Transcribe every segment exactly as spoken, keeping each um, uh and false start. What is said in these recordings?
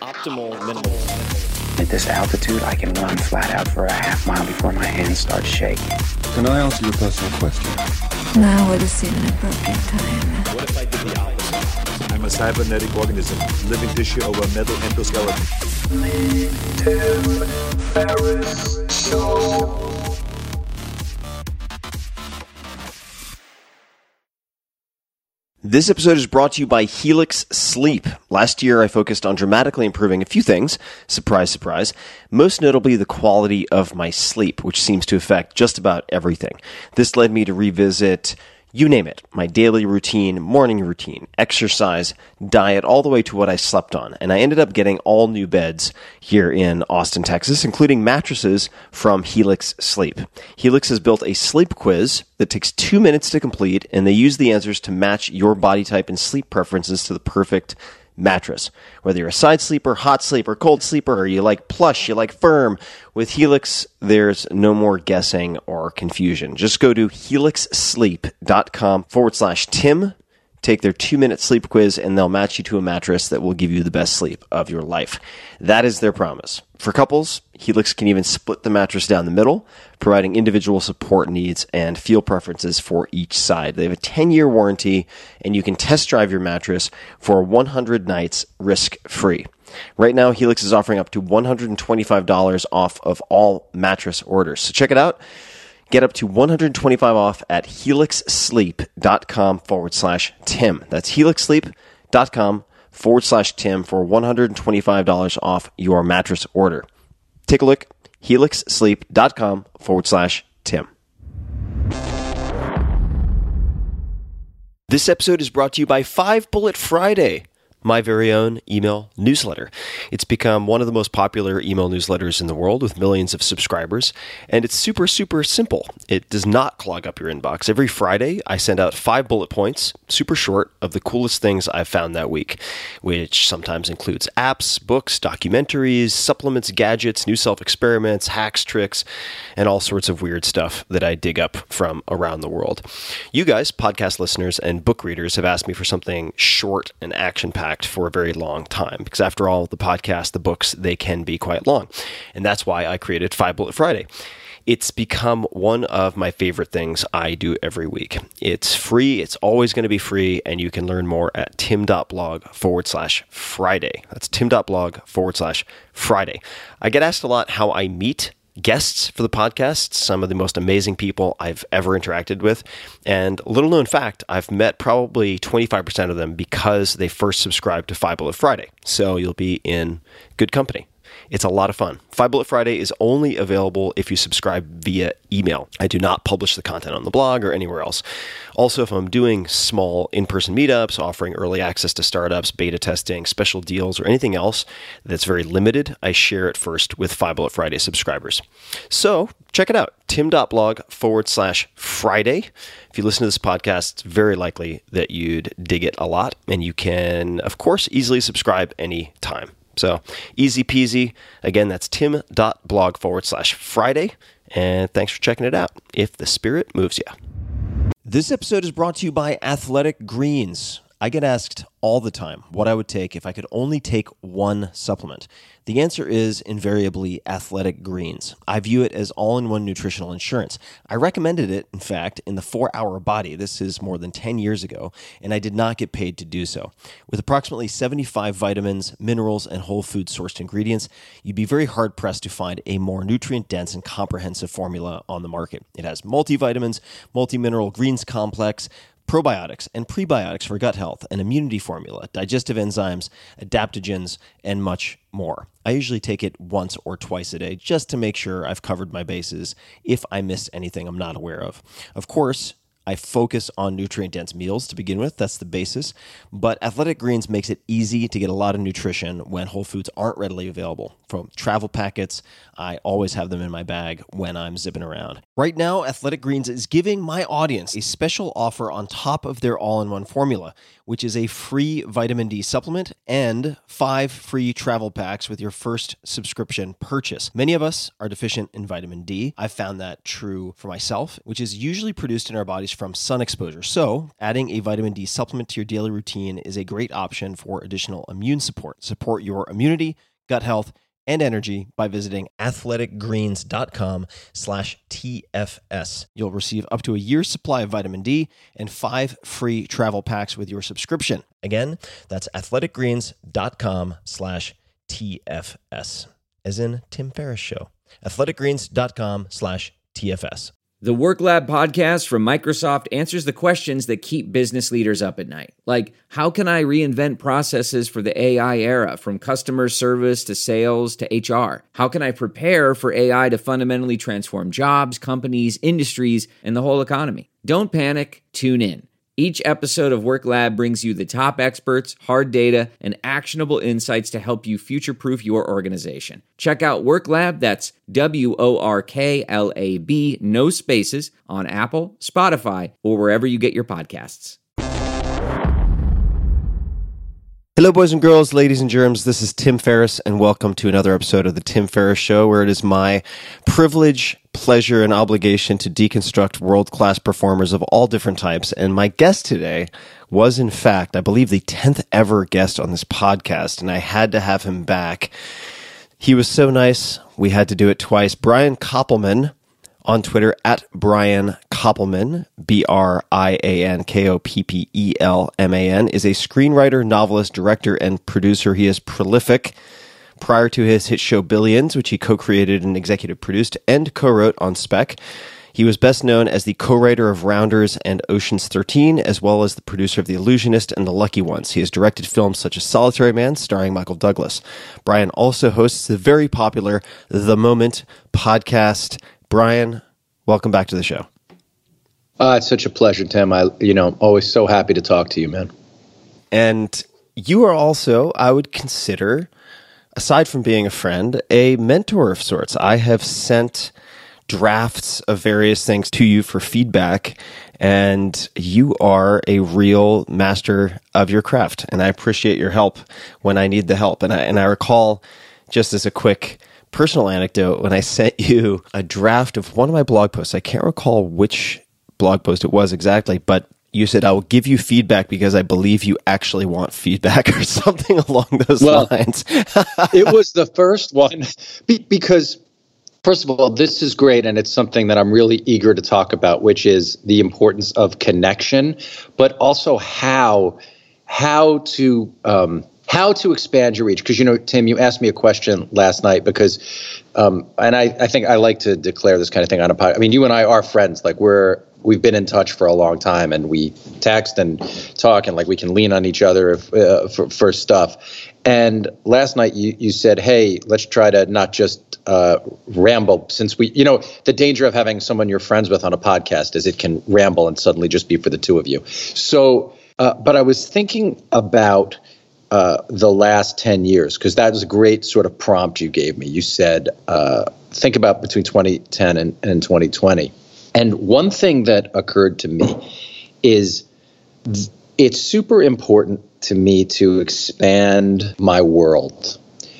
Optimal minimalism. At this altitude, I can run flat out for a half mile before my hands start shaking. Can I answer your personal question? Now would seem an appropriate time. What if I did the opposite? I'm a cybernetic organism, living tissue over a metal endoskeleton. Lee Tim Ferriss Show. This episode is brought to you by Helix Sleep. Last year, I focused on dramatically improving a few things. Surprise, surprise. Most notably, the quality of my sleep, which seems to affect just about everything. This led me to revisit, you name it, my daily routine, morning routine, exercise, diet, all the way to what I slept on. And I ended up getting all new beds here in Austin, Texas, including mattresses from Helix Sleep. Helix has built a sleep quiz that takes two minutes to complete, and they use the answers to match your body type and sleep preferences to the perfect mattress. Whether you're a side sleeper, hot sleeper, cold sleeper, or you like plush, you like firm, with Helix, there's no more guessing or confusion. Just go to helixsleep.com forward slash Tim, take their two-minute sleep quiz, and they'll match you to a mattress that will give you the best sleep of your life. That is their promise. For couples, Helix can even split the mattress down the middle, providing individual support needs and feel preferences for each side. They have a ten-year warranty, and you can test drive your mattress for one hundred nights risk-free. Right now, Helix is offering up to one hundred twenty-five dollars off of all mattress orders. So check it out. Get up to one hundred twenty-five dollars off at helixsleep.com forward slash Tim. That's helixsleep.com forward slash Tim for one hundred twenty-five dollars off your mattress order. Take a look. helixsleep.com forward slash Tim. This episode is brought to you by Five Bullet Friday, my very own email newsletter. It's become one of the most popular email newsletters in the world with millions of subscribers, and it's super, super simple. It does not clog up your inbox. Every Friday, I send out five bullet points, super short, of the coolest things I've found that week, which sometimes includes apps, books, documentaries, supplements, gadgets, new self-experiments, hacks, tricks, and all sorts of weird stuff that I dig up from around the world. You guys, podcast listeners and book readers, have asked me for something short and action-packed for a very long time, because after all, the podcast, the books, they can be quite long. And that's why I created Five Bullet Friday. It's become one of my favorite things I do every week. It's free. It's always going to be free. And you can learn more at tim.blog forward slash Friday. That's tim.blog forward slash Friday. I get asked a lot how I meet guests for the podcast, some of the most amazing people I've ever interacted with. And little known fact, I've met probably twenty-five percent of them because they first subscribed to Five Bullet Friday. So you'll be in good company. It's a lot of fun. Five Bullet Friday is only available if you subscribe via email. I do not publish the content on the blog or anywhere else. Also, if I'm doing small in-person meetups, offering early access to startups, beta testing, special deals, or anything else that's very limited, I share it first with Five Bullet Friday subscribers. So check it out, tim.blog forward slash Friday. If you listen to this podcast, it's very likely that you'd dig it a lot, and you can, of course, easily subscribe anytime. So easy peasy. Again, that's tim.blog forward slash Friday. And thanks for checking it out, if the spirit moves you. This episode is brought to you by Athletic Greens. I get asked all the time what I would take if I could only take one supplement. The answer is invariably Athletic Greens. I view it as all-in-one nutritional insurance. I recommended it, in fact, in the four hour Body. This is more than ten years ago, and I did not get paid to do so. With approximately seventy-five vitamins, minerals, and whole food-sourced ingredients, you'd be very hard-pressed to find a more nutrient-dense and comprehensive formula on the market. It has multivitamins, multi-mineral greens complex, probiotics and prebiotics for gut health, an immunity formula, digestive enzymes, adaptogens, and much more. I usually take it once or twice a day just to make sure I've covered my bases if I missed anything I'm not aware of. Of course, I focus on nutrient-dense meals to begin with. That's the basis. But Athletic Greens makes it easy to get a lot of nutrition when whole foods aren't readily available. From travel packets, I always have them in my bag when I'm zipping around. Right now, Athletic Greens is giving my audience a special offer on top of their all-in-one formula, which is a free vitamin D supplement and five free travel packs with your first subscription purchase. Many of us are deficient in vitamin D. I've found that true for myself, which is usually produced in our bodies from sun exposure. So, adding a vitamin D supplement to your daily routine is a great option for additional immune support. Support your immunity, gut health, and energy by visiting athleticgreens.com slash TFS. You'll receive up to a year's supply of vitamin D and five free travel packs with your subscription. Again, that's athleticgreens.com slash TFS, as in Tim Ferriss Show. athleticgreens.com slash TFS. The Work Lab podcast from Microsoft answers the questions that keep business leaders up at night. Like, how can I reinvent processes for the A I era, from customer service to sales to H R? How can I prepare for A I to fundamentally transform jobs, companies, industries, and the whole economy? Don't panic, tune in. Each episode of Work Lab brings you the top experts, hard data, and actionable insights to help you future-proof your organization. Check out Work Lab, that's W O R K L A B, no spaces, on Apple, Spotify, or wherever you get your podcasts. Hello, boys and girls, ladies and germs. This is Tim Ferriss, and welcome to another episode of The Tim Ferriss Show, where it is my privilege, pleasure, and obligation to deconstruct world-class performers of all different types. And my guest today was, in fact, I believe, the tenth ever guest on this podcast, and I had to have him back. He was so nice, we had to do it twice. Brian Koppelman, on Twitter, at Brian Koppelman, B R I A N K O P P E L M A N, is a screenwriter, novelist, director, and producer. He is prolific. Prior to his hit show Billions, which he co-created and executive produced and co-wrote on Spec, he was best known as the co-writer of Rounders and Ocean's thirteen, as well as the producer of The Illusionist and The Lucky Ones. He has directed films such as Solitary Man, starring Michael Douglas. Brian also hosts the very popular The Moment podcast. Brian, welcome back to the show. Uh, it's such a pleasure, Tim. I, you know, always so happy to talk to you, man. And you are also, I would consider, aside from being a friend, a mentor of sorts. I have sent drafts of various things to you for feedback, and you are a real master of your craft. And I appreciate your help when I need the help. And I, and I recall, just as a quick personal anecdote, when I sent you a draft of one of my blog posts, I can't recall which blog post it was exactly, but you said, I will give you feedback because I believe you actually want feedback, or something along those well, lines. It was the first one be- because, first of all, this is great, and it's something that I'm really eager to talk about, which is the importance of connection, but also how, how to, um, how to expand your reach. Because, you know, Tim, you asked me a question last night because, um, and I, I think I like to declare this kind of thing on a podcast. I mean, you and I are friends. Like we're, we've been in touch for a long time, and we text and talk, and like we can lean on each other if, uh, for, for stuff. And last night you, you said, hey, let's try to not just uh, ramble, since we, you know, the danger of having someone you're friends with on a podcast is it can ramble and suddenly just be for the two of you. So, uh, but I was thinking about Uh, the last ten years, because that was a great sort of prompt you gave me. You said, uh, think about between twenty ten and, and twenty twenty. And one thing that occurred to me is th- it's super important to me to expand my world.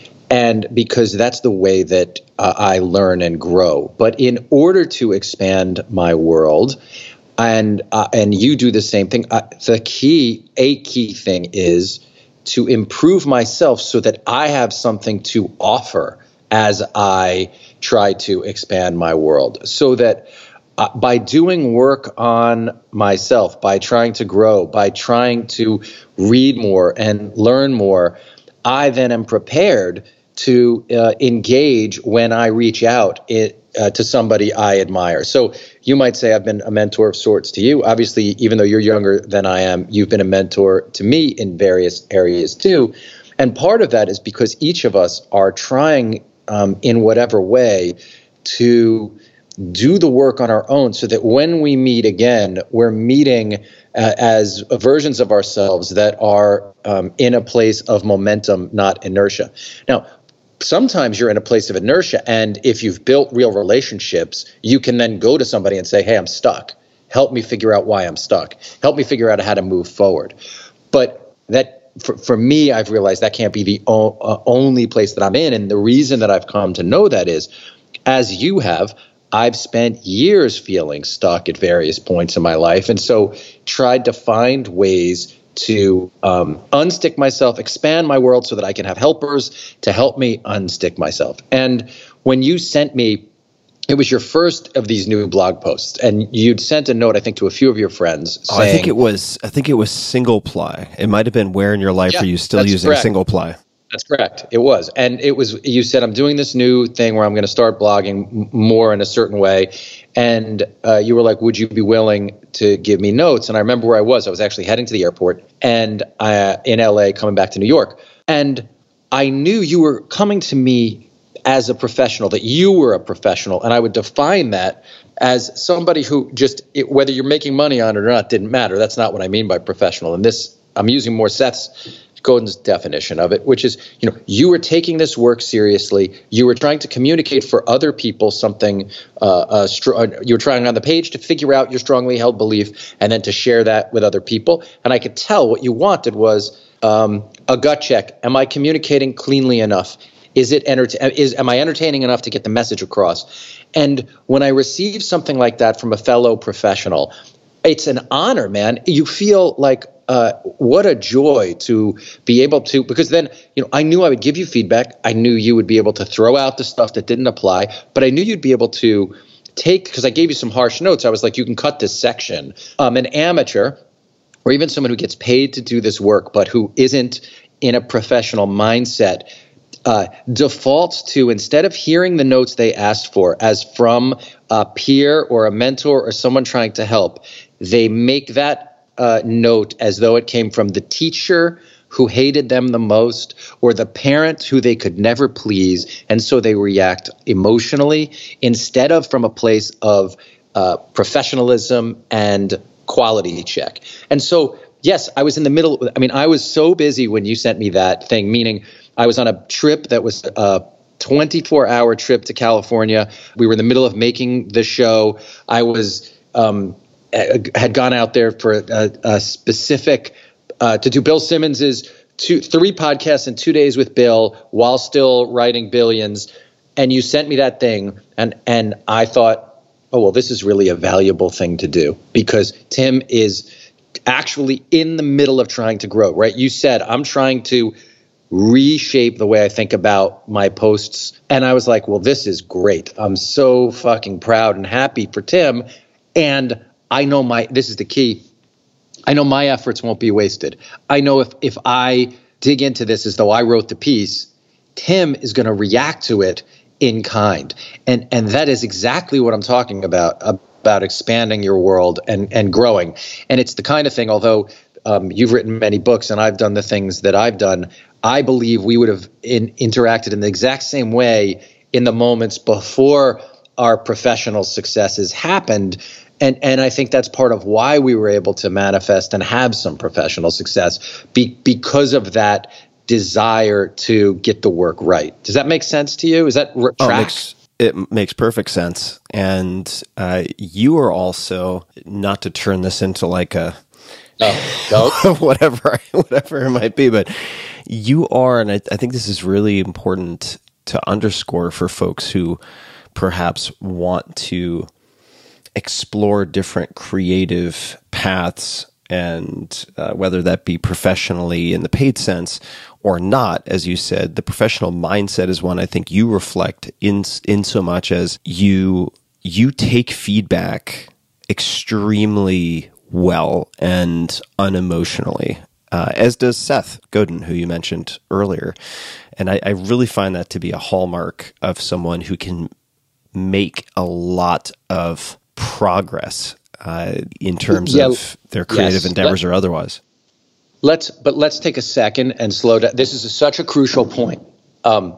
And because that's the way that uh, I learn and grow. But in order to expand my world, and uh, and you do the same thing, uh, the key, a key thing is to improve myself so that I have something to offer as I try to expand my world. So that uh, by doing work on myself, by trying to grow, by trying to read more and learn more, I then am prepared to uh, engage when I reach out it, uh, to somebody I admire. So you might say I've been a mentor of sorts to you. Obviously, even though you're younger than I am, you've been a mentor to me in various areas too. And part of that is because each of us are trying um, in whatever way to do the work on our own so that when we meet again, we're meeting uh, as versions of ourselves that are um, in a place of momentum, not inertia. Now, sometimes you're in a place of inertia, and if you've built real relationships, you can then go to somebody and say, hey, I'm stuck. Help me figure out why I'm stuck. Help me figure out how to move forward. But that, for, for me, I've realized that can't be the o- uh, only place that I'm in. And the reason that I've come to know that is, as you have, I've spent years feeling stuck at various points in my life. And so tried to find ways to um, unstick myself, expand my world so that I can have helpers to help me unstick myself. And when you sent me, it was your first of these new blog posts, and you'd sent a note, I think, to a few of your friends saying, oh, I think it was, I think it was single ply. It might have been Where in Your Life yeah, Are You Still Using correct. Single Ply? That's correct. It was. And it was, you said, I'm doing this new thing where I'm going to start blogging m- more in a certain way. And uh, you were like, would you be willing to give me notes? And I remember where I was. I was actually heading to the airport and uh, in L A coming back to New York. And I knew you were coming to me as a professional, that you were a professional. And I would define that as somebody who just, it, whether you're making money on it or not, didn't matter. That's not what I mean by professional. And this, I'm using more Seth's Godin's definition of it, which is, you know, you were taking this work seriously. You were trying to communicate for other people something, uh, uh, str- you were trying on the page to figure out your strongly held belief and then to share that with other people. And I could tell what you wanted was um, a gut check. Am I communicating cleanly enough? Is it enter- is am I entertaining enough to get the message across? And when I receive something like that from a fellow professional, it's an honor, man. You feel like, uh, what a joy to be able to, because then, you know, I knew I would give you feedback. I knew you would be able to throw out the stuff that didn't apply, but I knew you'd be able to take, because I gave you some harsh notes. I was like, you can cut this section. Um, an amateur, or even someone who gets paid to do this work, but who isn't in a professional mindset, Uh, defaults to, instead of hearing the notes they asked for as from a peer or a mentor or someone trying to help, they make that uh, note as though it came from the teacher who hated them the most or the parent who they could never please. And so they react emotionally instead of from a place of uh, professionalism and quality check. And so, yes, I was in the middle. I mean, I was so busy when you sent me that thing, meaning I was on a trip that was a twenty-four hour trip to California. We were in the middle of making the show. I was um, had gone out there for a, a specific uh, to do Bill Simmons's two, three podcasts in two days with Bill while still writing Billions. And you sent me that thing, and and I thought, oh well, this is really a valuable thing to do because Tim is actually in the middle of trying to grow. Right? You said I'm trying to reshape the way I think about my posts. And I was like, well, this is great. I'm so fucking proud and happy for Tim. And I know my, this is the key. I know my efforts won't be wasted. I know if, if I dig into this as though I wrote the piece, Tim is going to react to it in kind. And, and that is exactly what I'm talking about, about expanding your world and, and growing. And it's the kind of thing, although um, you've written many books and I've done the things that I've done, I believe we would have in, interacted in the exact same way in the moments before our professional successes happened. And and I think that's part of why we were able to manifest and have some professional success be, because of that desire to get the work right. Does that make sense to you? Is that r- oh, track? It makes, it makes perfect sense. And uh, you are also, not to turn this into like a, Oh, no. whatever, whatever it might be, but you are, and I, I think this is really important to underscore for folks who perhaps want to explore different creative paths, and uh, whether that be professionally in the paid sense or not. As you said, the professional mindset is one I think you reflect in in so much as you you take feedback extremely well and unemotionally, uh, as does Seth Godin, who you mentioned earlier. And I, I really find that to be a hallmark of someone who can make a lot of progress uh, in terms yeah, of their creative yes. endeavors Let, or otherwise. Let's, but let's take a second and slow down. This is a, such a crucial point. Um,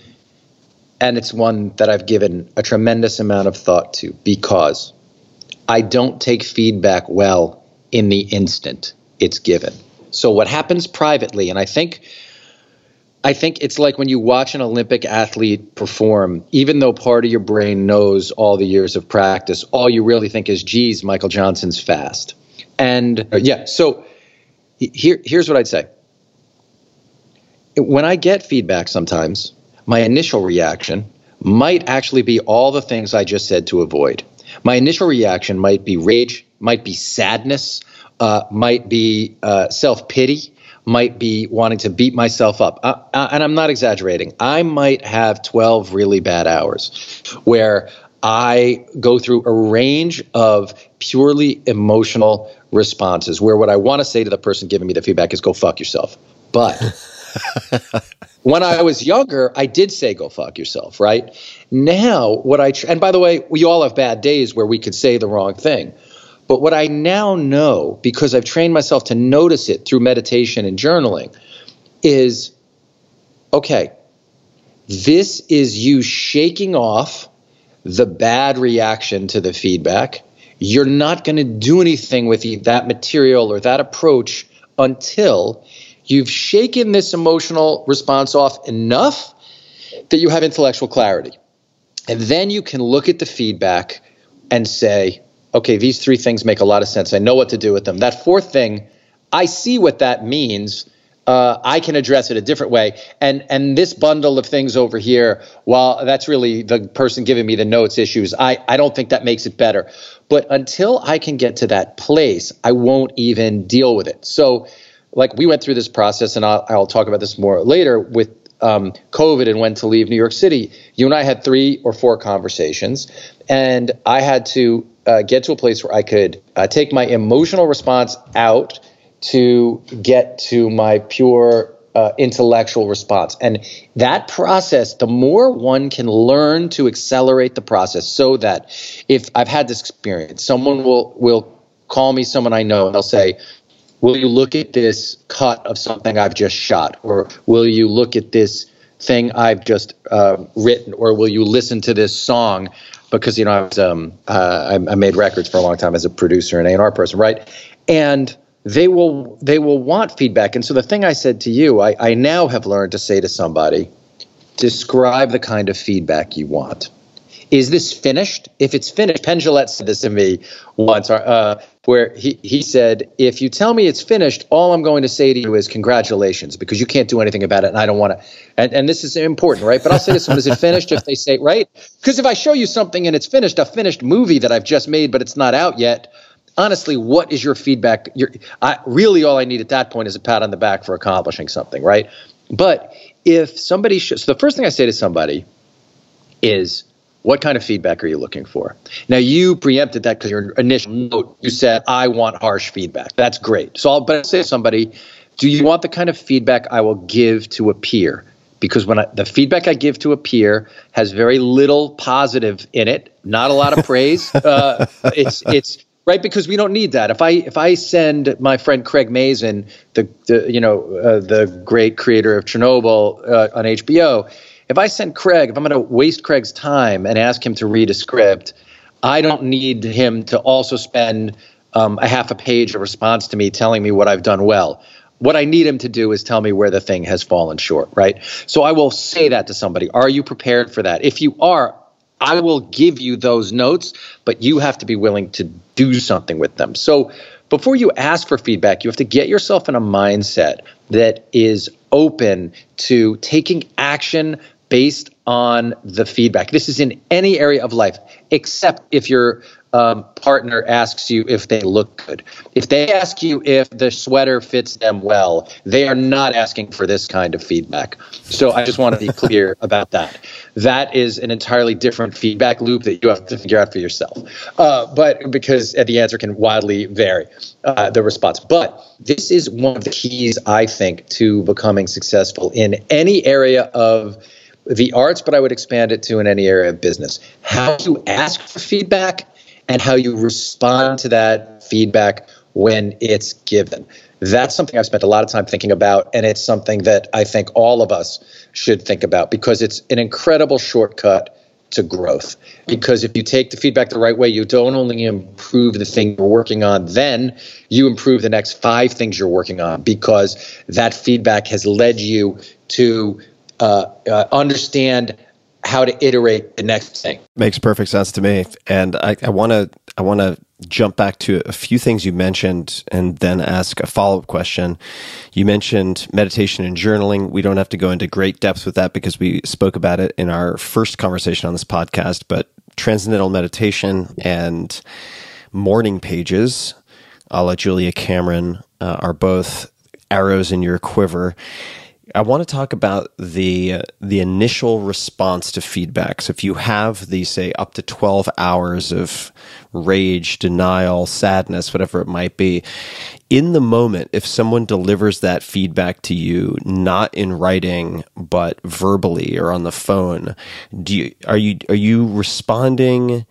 and it's one that I've given a tremendous amount of thought to, because I don't take feedback well in the instant it's given. So what happens privately, and I think I think it's like when you watch an Olympic athlete perform, even though part of your brain knows all the years of practice, all you really think is, geez, Michael Johnson's fast. And uh, yeah, so here, here's what I'd say. When I get feedback sometimes, my initial reaction might actually be all the things I just said to avoid. My initial reaction might be rage, might be sadness, uh, might be uh, self-pity, might be wanting to beat myself up. Uh, uh, and I'm not exaggerating. I might have twelve really bad hours where I go through a range of purely emotional responses where what I want to say to the person giving me the feedback is go fuck yourself. But when I was younger, I did say go fuck yourself, right? Now, what I, tr- and by the way, we all have bad days where we could say the wrong thing. But what I now know, because I've trained myself to notice it through meditation and journaling, is, okay, this is you shaking off the bad reaction to the feedback. You're not going to do anything with that material or that approach until you've shaken this emotional response off enough that you have intellectual clarity. And then you can look at the feedback and say, okay, these three things make a lot of sense. I know what to do with them. That fourth thing, I see what that means. Uh, I can address it a different way. And and this bundle of things over here, while that's really the person giving me the notes issues, I, I don't think that makes it better. But until I can get to that place, I won't even deal with it. So like we went through this process, and I'll, I'll talk about this more later, with um, COVID and when to leave New York City. You and I had three or four conversations, and I had to uh, get to a place where I could uh, take my emotional response out to get to my pure uh, intellectual response. And that process, the more one can learn to accelerate the process, so that if I've had this experience, someone will will call me, someone I know, and they'll say, will you look at this cut of something I've just shot? Or will you look at this thing I've just uh, written? Or will you listen to this song? Because, you know, I, was, um, uh, I, I made records for a long time as a producer and A and R person, right? And they will they will want feedback. And so the thing I said to you, I, I now have learned to say to somebody, describe the kind of feedback you want. Is this finished? If it's finished, Penn Jillette said this to me once, uh, where he, he said, if you tell me it's finished, all I'm going to say to you is congratulations, because you can't do anything about it, and I don't want to. And, and this is important, right? But I'll say to someone, is it finished? If they say, right? Because if I show you something and it's finished, a finished movie that I've just made, but it's not out yet, honestly, what is your feedback? Your, I, really, all I need at that point is a pat on the back for accomplishing something, right? But if somebody should, so the first thing I say to somebody is, what kind of feedback are you looking for? Now, you preempted that because your initial note, you said, I want harsh feedback. That's great. So I'll but I'll say to somebody, do you want the kind of feedback I will give to a peer? Because when I, the feedback I give to a peer has very little positive in it, not a lot of praise. uh, it's it's right, because we don't need that. If I if I send my friend Craig Mazin, the, the you know uh, the great creator of Chernobyl uh, on H B O. If I send Craig, if I'm going to waste Craig's time and ask him to read a script, I don't need him to also spend um, a half a page of response to me telling me what I've done well. What I need him to do is tell me where the thing has fallen short, right? So I will say that to somebody. Are you prepared for that? If you are, I will give you those notes, but you have to be willing to do something with them. So before you ask for feedback, you have to get yourself in a mindset that is open to taking action based on the feedback. This is in any area of life, except if your um, partner asks you if they look good. If they ask you if the sweater fits them well, they are not asking for this kind of feedback. So I just want to be clear about that. That is an entirely different feedback loop that you have to figure out for yourself. Uh, but because the answer can wildly vary, uh, the response. But this is one of the keys, I think, to becoming successful in any area of the arts, but I would expand it to in any area of business. How you ask for feedback and how you respond to that feedback when it's given. That's something I've spent a lot of time thinking about, and it's something that I think all of us should think about, because it's an incredible shortcut to growth. Because if you take the feedback the right way, you don't only improve the thing you're working on, then you improve the next five things you're working on, because that feedback has led you to uh, uh, understand how to iterate the next thing. Makes perfect sense to me. And I want to I want to jump back to a few things you mentioned and then ask a follow-up question. You mentioned meditation and journaling. We don't have to go into great depth with that because we spoke about it in our first conversation on this podcast, but transcendental meditation and morning pages, a la Julia Cameron, uh, are both arrows in your quiver. I want to talk about the uh, the initial response to feedback. So if you have these, say, up to twelve hours of rage, denial, sadness, whatever it might be, in the moment, if someone delivers that feedback to you, not in writing, but verbally or on the phone, do you, are you are you responding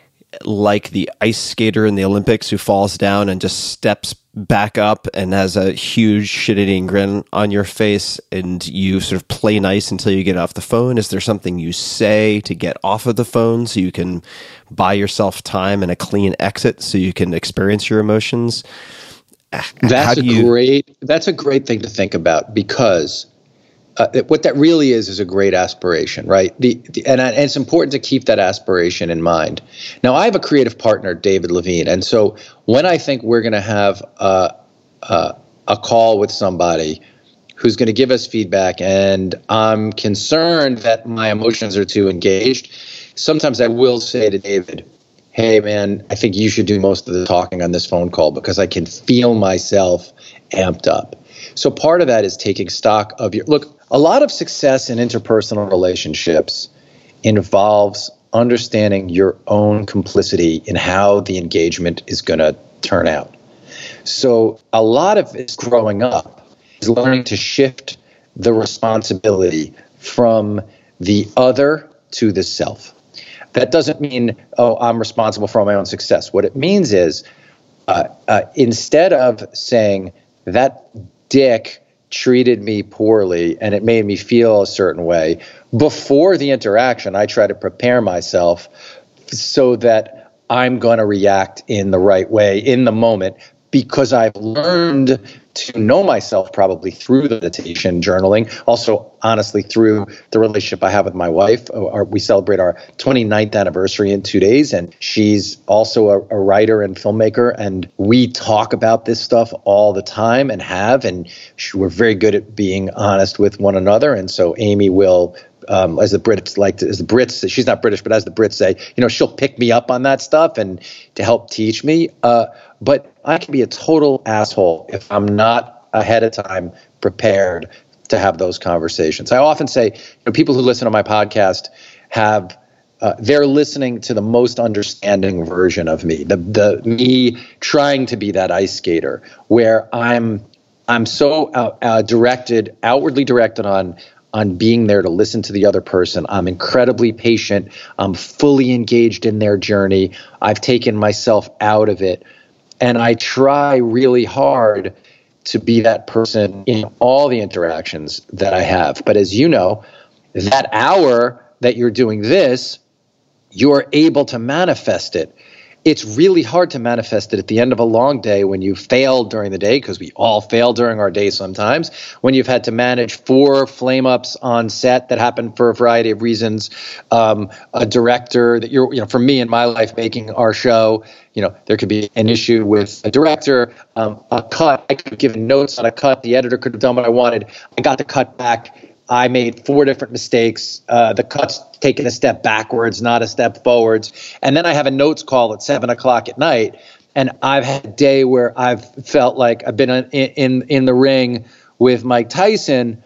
like the ice skater in the Olympics who falls down and just steps back up and has a huge shit-eating grin on your face, and you sort of play nice until you get off the phone? Is there something you say to get off of the phone so you can buy yourself time and a clean exit so you can experience your emotions? That's a you- great, that's a great thing to think about, because Uh, what that really is is a great aspiration, right? The, the and, and it's important to keep that aspiration in mind. Now, I have a creative partner, David Levine, and so when I think we're going to have a, a, a call with somebody who's going to give us feedback, and I'm concerned that my emotions are too engaged, sometimes I will say to David, "Hey, man, I think you should do most of the talking on this phone call because I can feel myself amped up." So part of that is taking stock of your look. A lot of success in interpersonal relationships involves understanding your own complicity in how the engagement is going to turn out. So a lot of it's growing up is learning to shift the responsibility from the other to the self. That doesn't mean, oh, I'm responsible for my own success. What it means is uh, uh, instead of saying that dick treated me poorly and it made me feel a certain way, before the interaction, I try to prepare myself so that I'm going to react in the right way in the moment, because I've learned to know myself probably through the meditation, journaling, also honestly through the relationship I have with my wife. Our, we celebrate our twenty-ninth anniversary in two days, and she's also a, a writer and filmmaker, and we talk about this stuff all the time and have, and she, we're very good at being honest with one another. And so Amy will, um, as the Brits like to, as the Brits, she's not British, but as the Brits say, you know, she'll pick me up on that stuff and to help teach me. Uh, but I can be a total asshole if I'm not ahead of time prepared to have those conversations. I often say, you know, people who listen to my podcast have, uh, they're listening to the most understanding version of me, the the me trying to be that ice skater, where I'm I'm so uh, uh, directed, outwardly directed on on being there to listen to the other person. I'm incredibly patient. I'm fully engaged in their journey. I've taken myself out of it. And I try really hard to be that person in all the interactions that I have. But as you know, that hour that you're doing this, you're able to manifest it. It's really hard to manifest it at the end of a long day when you failed during the day, because we all fail during our day sometimes, when you've had to manage four flame-ups on set that happen for a variety of reasons, um, a director that you're, you know, for me in my life making our show, you know, there could be an issue with a director, um, a cut. I could have given notes on a cut. The editor could have done what I wanted. I got the cut back. I made four different mistakes. Uh, the cut's taken a step backwards, not a step forwards. And then I have a notes call at seven o'clock at night. And I've had a day where I've felt like I've been in, in, in the ring with Mike Tyson,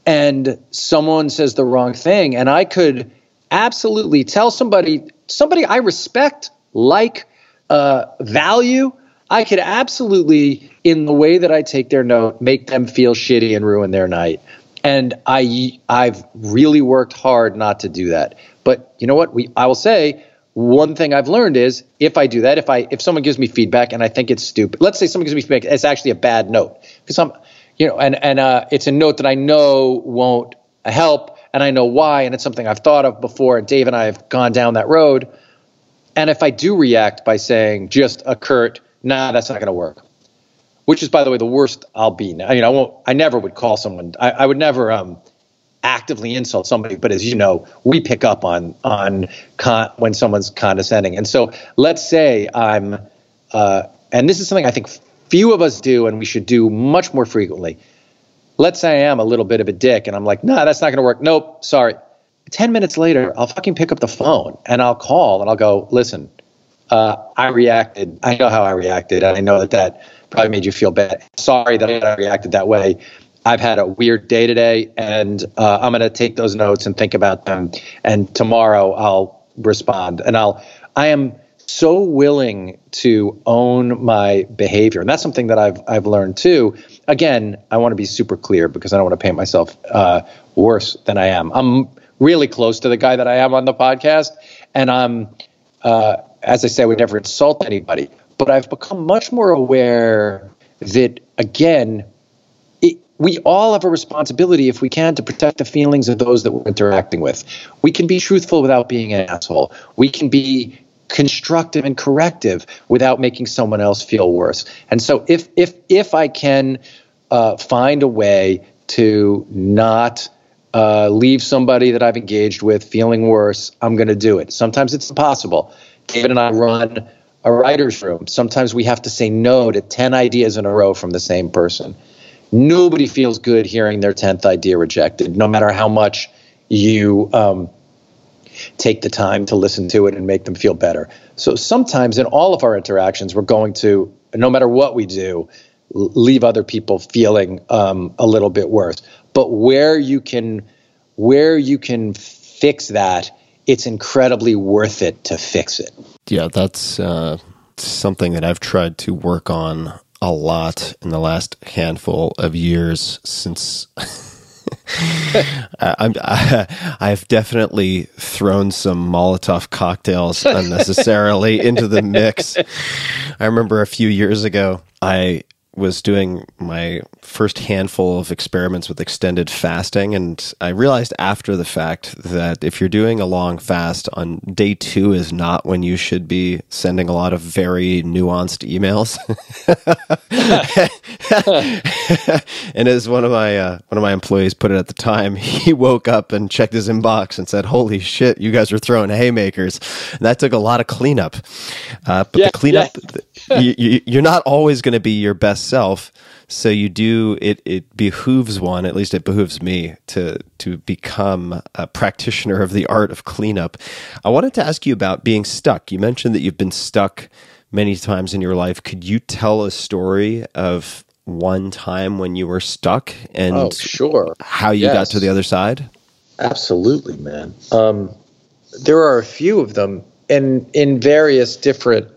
and someone says the wrong thing. And I could absolutely tell somebody, somebody I respect, like, uh, value, I could absolutely, in the way that I take their note, make them feel shitty and ruin their night. And I, I've really worked hard not to do that. But you know what? We, I will say, one thing I've learned is if I do that, if I, if someone gives me feedback and I think it's stupid, let's say someone gives me feedback, it's actually a bad note, because I'm, you know, and and uh, it's a note that I know won't help, and I know why, and it's something I've thought of before. And Dave and I have gone down that road. And if I do react by saying just a curt, nah, that's not going to work, which is, by the way, the worst I'll be. I mean, I won't. I never would call someone. I, I would never um, actively insult somebody. But as you know, we pick up on on con- when someone's condescending. And so, let's say I'm uh, and this is something I think few of us do, and we should do much more frequently. Let's say I am a little bit of a dick, and I'm like, nah, that's not going to work. Nope, sorry. Ten minutes later, I'll fucking pick up the phone, and I'll call, and I'll go, listen, uh, I reacted. I know how I reacted, and I know that that probably made you feel bad. Sorry that I reacted that way. I've had a weird day today, and uh, I'm going to take those notes and think about them, and tomorrow I'll respond. And I'll, I am so willing to own my behavior. And that's something that I've I've learned too. Again, I want to be super clear because I don't want to paint myself uh, worse than I am. I'm really close to the guy that I am on the podcast. And I'm, uh, as I say, I would never insult anybody. But I've become much more aware that, again, it, we all have a responsibility, if we can, to protect the feelings of those that we're interacting with. We can be truthful without being an asshole. We can be constructive and corrective without making someone else feel worse. And so if if if I can uh, find a way to not uh, leave somebody that I've engaged with feeling worse, I'm going to do it. Sometimes it's impossible. David and I run a writer's room. Sometimes we have to say no to ten ideas in a row from the same person. Nobody feels good hearing their tenth idea rejected, no matter how much you um, take the time to listen to it and make them feel better. So sometimes in all of our interactions, we're going to, no matter what we do, leave other people feeling um, a little bit worse. But where you can, where you can fix that, it's incredibly worth it to fix it. Yeah, that's uh, something that I've tried to work on a lot in the last handful of years since I'm, I, I've definitely thrown some Molotov cocktails unnecessarily into the mix. I remember a few years ago, I was doing my first handful of experiments with extended fasting, and I realized after the fact that if you're doing a long fast, on day two is not when you should be sending a lot of very nuanced emails. And as one of my uh, one of my employees put it at the time, he woke up and checked his inbox and said, "Holy shit, you guys are throwing haymakers." And that took a lot of cleanup. Uh, but yeah, the cleanup, yeah. you, you, you're not always going to be your best self. So you do, it, it behooves one, at least it behooves me, to to become a practitioner of the art of cleanup. I wanted to ask you about being stuck. You mentioned that you've been stuck many times in your life. Could you tell a story of one time when you were stuck and oh, sure. how you yes. got to the other side? Absolutely, man. Um, there are a few of them in in various different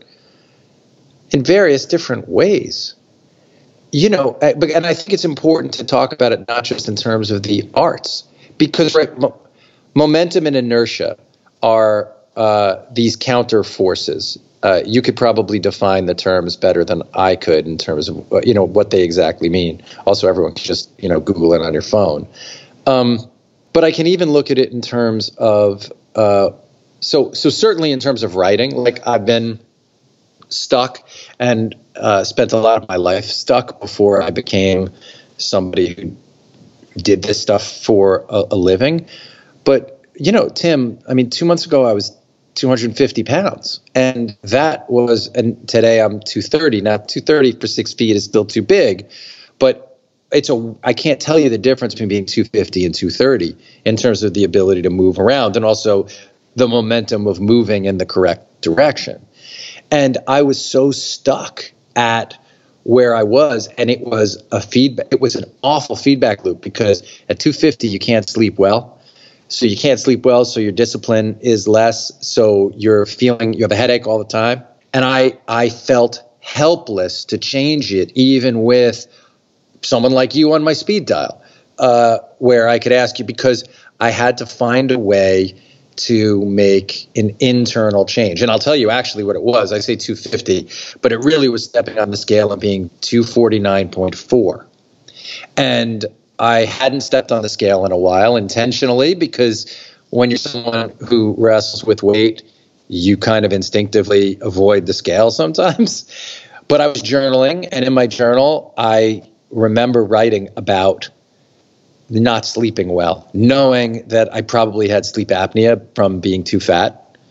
in various different ways. You know, and I think it's important to talk about it not just in terms of the arts, because right, mo- momentum and inertia are uh, these counter forces. Uh, you could probably define the terms better than I could in terms of, you know, what they exactly mean. Also, everyone can just, you know, Google it on your phone. Um, but I can even look at it in terms of, uh, so so certainly in terms of writing, like I've been stuck and uh, spent a lot of my life stuck before I became somebody who did this stuff for a, a living. But, you know, Tim, I mean, two months ago I was two hundred fifty pounds, and that was, and today I'm two thirty. Now two thirty for six feet is still too big, but it's a, I can't tell you the difference between being two fifty and two thirty in terms of the ability to move around and also the momentum of moving in the correct direction. And I was so stuck at where I was, and it was a feedback. It was an awful feedback loop because at two fifty you can't sleep well, so you can't sleep well. So your discipline is less. So you're feeling you have a headache all the time, and I I felt helpless to change it, even with someone like you on my speed dial, uh, where I could ask you, because I had to find a way to make an internal change. And I'll tell you actually what it was. I say two fifty, but it really was stepping on the scale and being two forty-nine point four. And I hadn't stepped on the scale in a while intentionally, because when you're someone who wrestles with weight, you kind of instinctively avoid the scale sometimes. But I was journaling, and in my journal, I remember writing about not sleeping well, knowing that I probably had sleep apnea from being too fat,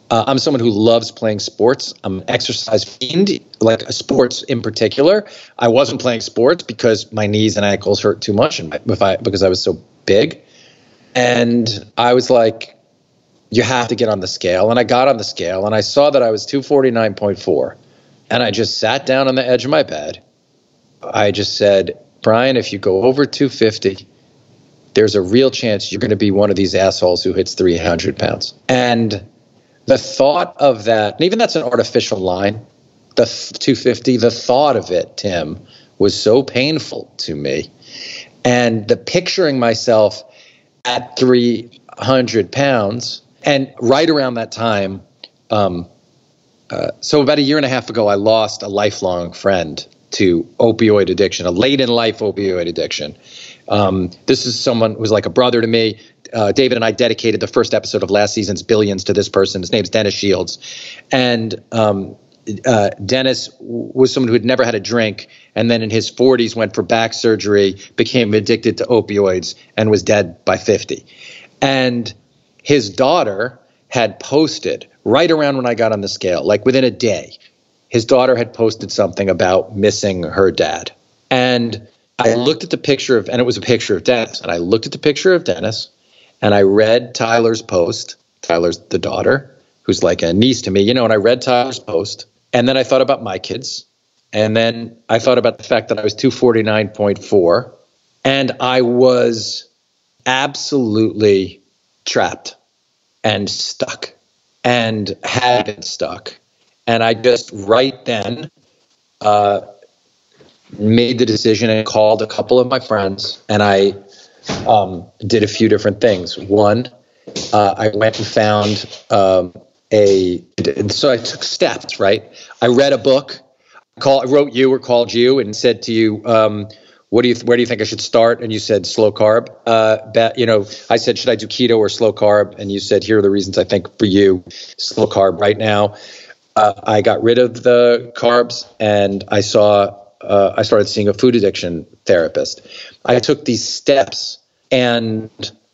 Uh, I'm someone who loves playing sports. I'm an exercise fiend, like sports in particular. I wasn't playing sports because my knees and ankles hurt too much, and my, if I, because I was so big. And I was like, you have to get on the scale. And I got on the scale, and I saw that I was two forty-nine point four. And I just sat down on the edge of my bed. I just said, Brian, if you go over two fifty, there's a real chance you're going to be one of these assholes who hits three hundred pounds. And the thought of that, and even that's an artificial line, the two fifty, the thought of it, Tim, was so painful to me. And the picturing myself at three hundred pounds, and right around that time, um, uh, so about a year and a half ago, I lost a lifelong friend to opioid addiction, a late in life opioid addiction. Um, this is someone who was like a brother to me. Uh, David and I dedicated the first episode of last season's Billions to this person. His name's Dennis Shields. And um, uh, Dennis was someone who had never had a drink, and then in his forties went for back surgery, became addicted to opioids, and was dead by fifty. And his daughter had posted right around when I got on the scale, like within a day, his daughter had posted something about missing her dad. And I looked at the picture of, and it was a picture of Dennis, and I looked at the picture of Dennis, and I read Tyler's post. Tyler's the daughter, who's like a niece to me, you know, and I read Tyler's post, and then I thought about my kids, and then I thought about the fact that I was two forty-nine point four, and I was absolutely trapped and stuck and had been stuck. And I just right then uh, made the decision and called a couple of my friends, and I um, did a few different things. One, uh, I went and found um, a, and so I took steps, right? I read a book, call, I wrote you or called you and said to you, um, what do you, where do you think I should start? And you said slow carb. Uh, bet, you know, I said, should I do keto or slow carb? And you said, here are the reasons I think for you, slow carb right now. Uh, I got rid of the carbs, and I saw, uh, I started seeing a food addiction therapist. I took these steps and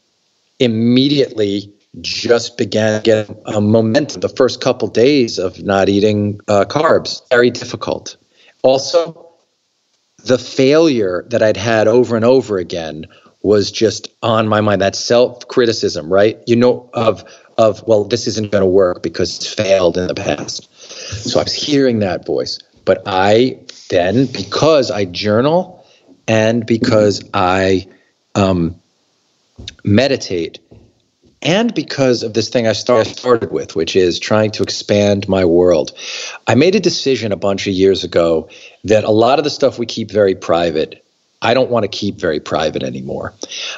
immediately just began getting a momentum. The first couple days of not eating uh, carbs, very difficult. Also, the failure that I'd had over and over again was just on my mind. That self-criticism, right? You know, of, of well, this isn't going to work because it's failed in the past. So I was hearing that voice. But I then, because I journal and because I um, meditate, and because of this thing I started with, which is trying to expand my world, I made a decision a bunch of years ago that a lot of the stuff we keep very private, I don't want to keep very private anymore.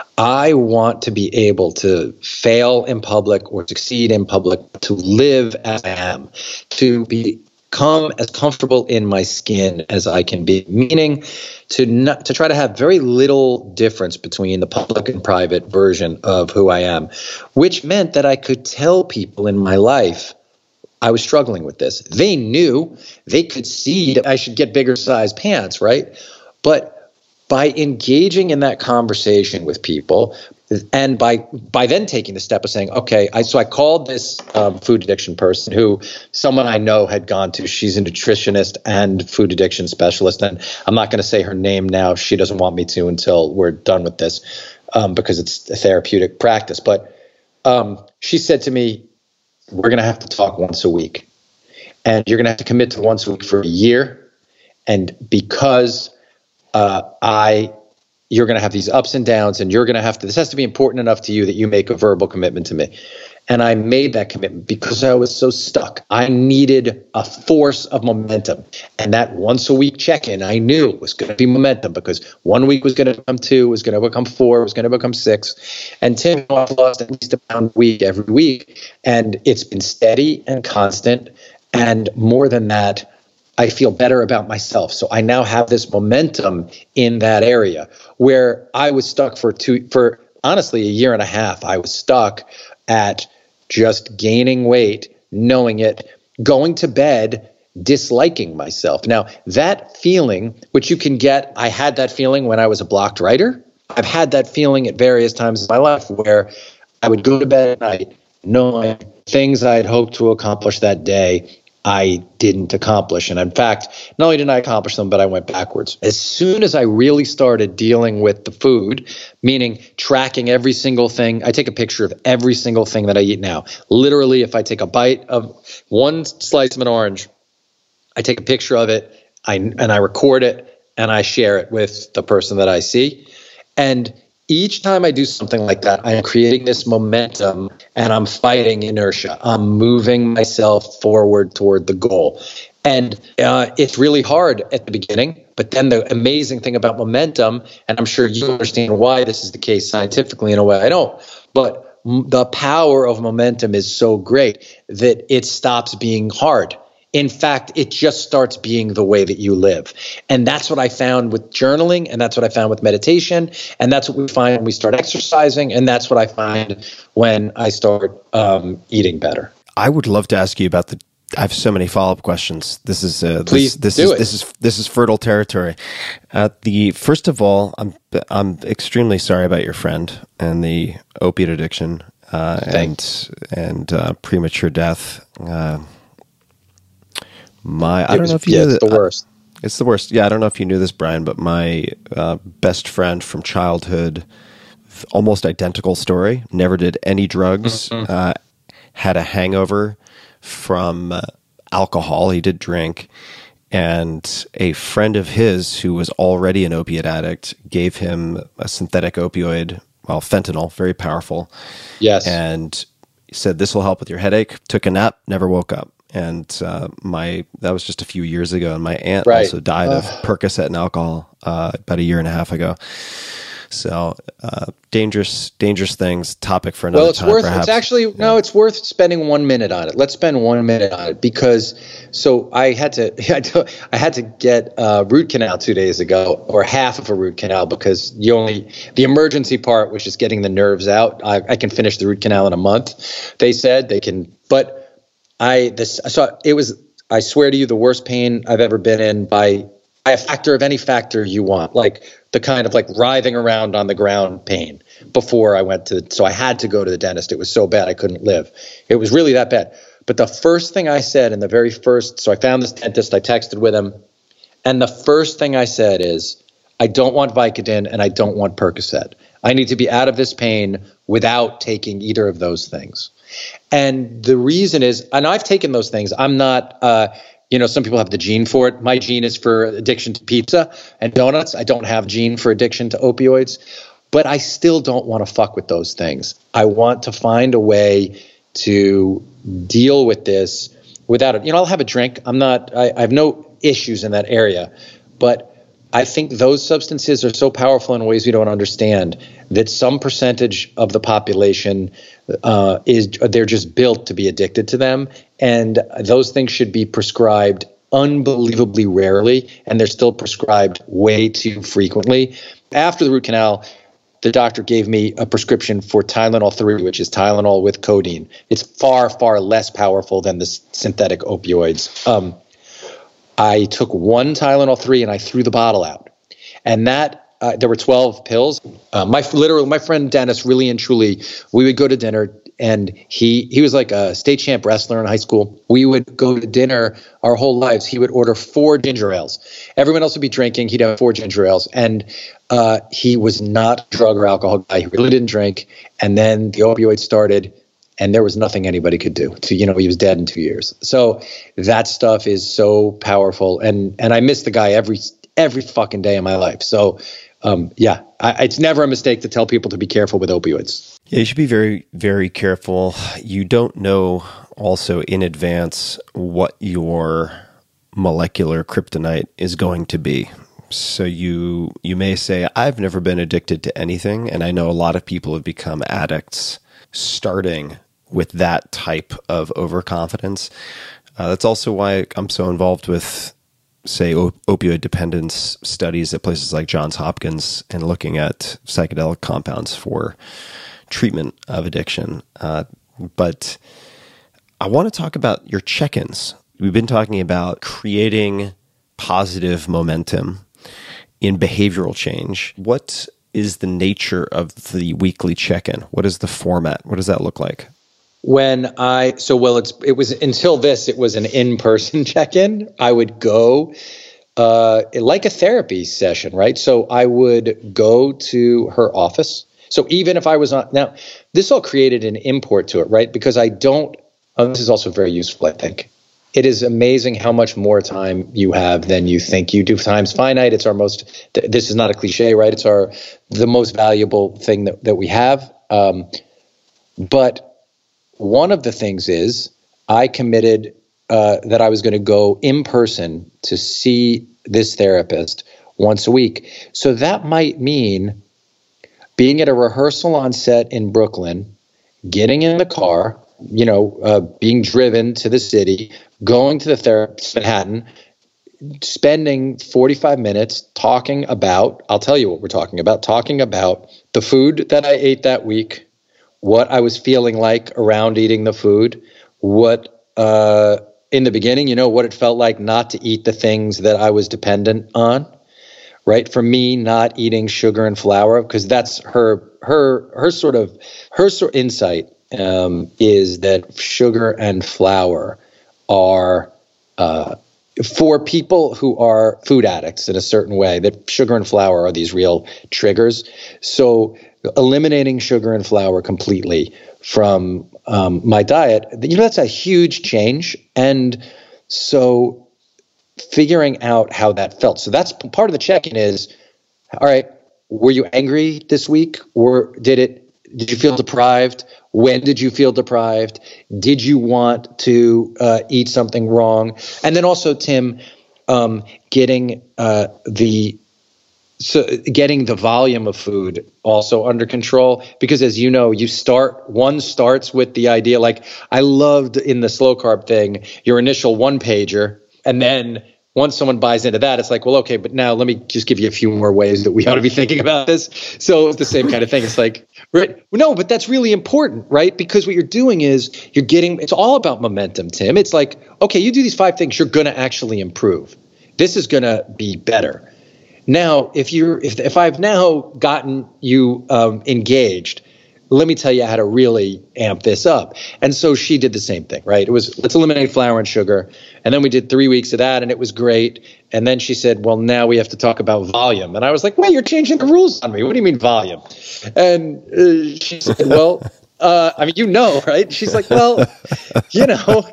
I want to be able to fail in public or succeed in public, to live as I am, to become as comfortable in my skin as I can be, meaning to not, to try to have very little difference between the public and private version of who I am, which meant that I could tell people in my life I was struggling with this. They knew, they could see that I should get bigger size pants, right? But by engaging in that conversation with people, and by by then taking the step of saying, okay, I, so I called this um, food addiction person who someone I know had gone to. She's a nutritionist and food addiction specialist, and I'm not going to say her name now. She doesn't want me to until we're done with this um, because it's a therapeutic practice. But um, she said to me, we're going to have to talk once a week, and you're going to have to commit to once a week for a year, and because Uh, I, you're going to have these ups and downs, and you're going to have to, this has to be important enough to you that you make a verbal commitment to me. And I made that commitment because I was so stuck. I needed a force of momentum. And that once a week check-in, I knew was going to be momentum, because one week was going to become two, was going to become four, was going to become six. And Tim, I've lost at least a pound a week every week. And it's been steady and constant. And more than that, I feel better about myself. So I now have this momentum in that area where I was stuck for two, for honestly a year and a half. I was stuck at just gaining weight, knowing it, going to bed, disliking myself. Now that feeling, which you can get, I had that feeling when I was a blocked writer. I've had that feeling at various times in my life where I would go to bed at night knowing things I had hoped to accomplish that day, I didn't accomplish. And in fact, not only didn't I accomplish them, but I went backwards. As soon as I really started dealing with the food, meaning tracking every single thing, I take a picture of every single thing that I eat now. Literally, if I take a bite of one slice of an orange, I take a picture of it, I, and I record it, and I share it with the person that I see. And each time I do something like that, I am creating this momentum and I'm fighting inertia. I'm moving myself forward toward the goal. And uh, it's really hard at the beginning. But then the amazing thing about momentum, and I'm sure you understand why this is the case scientifically in a way I don't, but m- the power of momentum is so great that it stops being hard. In fact, it just starts being the way that you live. And that's what I found with journaling, and that's what I found with meditation, and that's what we find when we start exercising, and that's what I find when I start um, eating better. I would love to ask you about the I have so many follow-up questions. This is uh, Please this, this do is it. this is this is fertile territory. Uh, the first of all, I'm I'm extremely sorry about your friend and the opiate addiction uh, and and uh, premature death. Uh, My, I don't know if you yeah, knew it's that. the worst. Uh, it's the worst. Yeah, I don't know if you knew this, Brian, but my uh, best friend from childhood, almost identical story. Never did any drugs. Mm-hmm. Uh, had a hangover from uh, alcohol. He did drink, and a friend of his who was already an opiate addict gave him a synthetic opioid, well, fentanyl, very powerful. Yes, and said this will help with your headache. Took a nap, never woke up. And uh, my that was just a few years ago, and my aunt right. also died uh. of Percocet and alcohol uh, about a year and a half ago. So uh, dangerous, dangerous things. Topic for another well, it's time. worth. Perhaps. It's actually yeah. no. It's worth spending one minute on it. Let's spend one minute on it because. So I had to. I had to get a root canal two days ago, or half of a root canal, because you only the emergency part was just getting the nerves out. I, I can finish the root canal in a month. They said they can, but. I this so it was I swear to you the worst pain I've ever been in by by a factor of any factor you want, like the kind of like writhing around on the ground pain before I went to so I had to go to the dentist. It was so bad I couldn't live. It was really that bad. But the first thing I said in the very first so I found this dentist, I texted with him, and the first thing I said is I don't want Vicodin and I don't want Percocet. I need to be out of this pain without taking either of those things. And the reason is, and I've taken those things. I'm not, uh, you know, some people have the gene for it. My gene is for addiction to pizza and donuts. I don't have gene for addiction to opioids, but I still don't want to fuck with those things. I want to find a way to deal with this without it. You know, I'll have a drink. I'm not, I, I have no issues in that area, but I think those substances are so powerful in ways we don't understand that some percentage of the population uh, is they're just built to be addicted to them, and those things should be prescribed unbelievably rarely, and they're still prescribed way too frequently. After the root canal, the doctor gave me a prescription for Tylenol three, which is Tylenol with codeine. It's far, far less powerful than the synthetic opioids. Um, I took one Tylenol three and I threw the bottle out. And that, uh, there were twelve pills. Uh, my literally, my friend Dennis, really and truly, we would go to dinner, and he he was like a state champ wrestler in high school. We would go to dinner our whole lives. He would order four ginger ales. Everyone else would be drinking. He'd have four ginger ales. And uh, he was not a drug or alcohol guy. He really didn't drink. And then the opioids started, and there was nothing anybody could do. To, you know, he was dead in two years. So that stuff is so powerful. And and I miss the guy every every fucking day of my life. So um, yeah, I, it's never a mistake to tell people to be careful with opioids. Yeah, you should be very, very careful. You don't know also in advance what your molecular kryptonite is going to be. So you you may say, I've never been addicted to anything. And I know a lot of people have become addicts starting with that type of overconfidence. Uh, that's also why I'm so involved with, say, op- opioid dependence studies at places like Johns Hopkins and looking at psychedelic compounds for treatment of addiction. Uh, but I want to talk about your check-ins. We've been talking about creating positive momentum in behavioral change. What is the nature of the weekly check-in? What is the format? What does that look like? when I, so well, it's, it was until this, it was an in-person check-in. I would go, uh, like a therapy session, right? So I would go to her office. So even if I was on, now this all created an import to it, right? Because I don't, oh, this is also very useful, I think. It is amazing how much more time you have than you think you do. Time's finite. It's our most, th- this is not a cliche, right? It's our, the most valuable thing that, that we have. Um, but one of the things is I committed uh, that I was going to go in person to see this therapist once a week. So that might mean being at a rehearsal on set in Brooklyn, getting in the car, you know, uh, being driven to the city, going to the therapist, Manhattan, spending forty-five minutes talking about, I'll tell you what we're talking about, talking about the food that I ate that week, what I was feeling like around eating the food, what, uh, in the beginning, you know, what it felt like not to eat the things that I was dependent on, right? For me, not eating sugar and flour, because that's her, her, her sort of, her sort of insight um, is that sugar and flour are, uh, for people who are food addicts in a certain way, that sugar and flour are these real triggers. So eliminating sugar and flour completely from um, my diet, you know, that's a huge change. And so figuring out how that felt. So that's part of the check-in is, all right, were you angry this week? Or did it, did you feel deprived? When did you feel deprived? Did you want to uh, eat something wrong? And then also, Tim, um, getting uh, the so getting the volume of food also under control, because as you know, you start one starts with the idea. Like I loved in the slow carb thing, your initial one pager, and then once someone buys into that, it's like, well, okay, but now let me just give you a few more ways that we ought to be thinking about this. So it's the same kind of thing. It's like, right? No, but that's really important, right? Because what you're doing is you're getting, it's all about momentum, Tim. It's like, okay, you do these five things, you're going to actually improve. This is going to be better. Now, if you're, if if I've now gotten you um, engaged, let me tell you how to really amp this up. And so she did the same thing, right? It was, let's eliminate flour and sugar. And then we did three weeks of that and it was great. And then she said, well, now we have to talk about volume. And I was like, wait, you're changing the rules on me. What do you mean volume? And uh, she said, well, uh, I mean, you know, right? She's like, well, you know.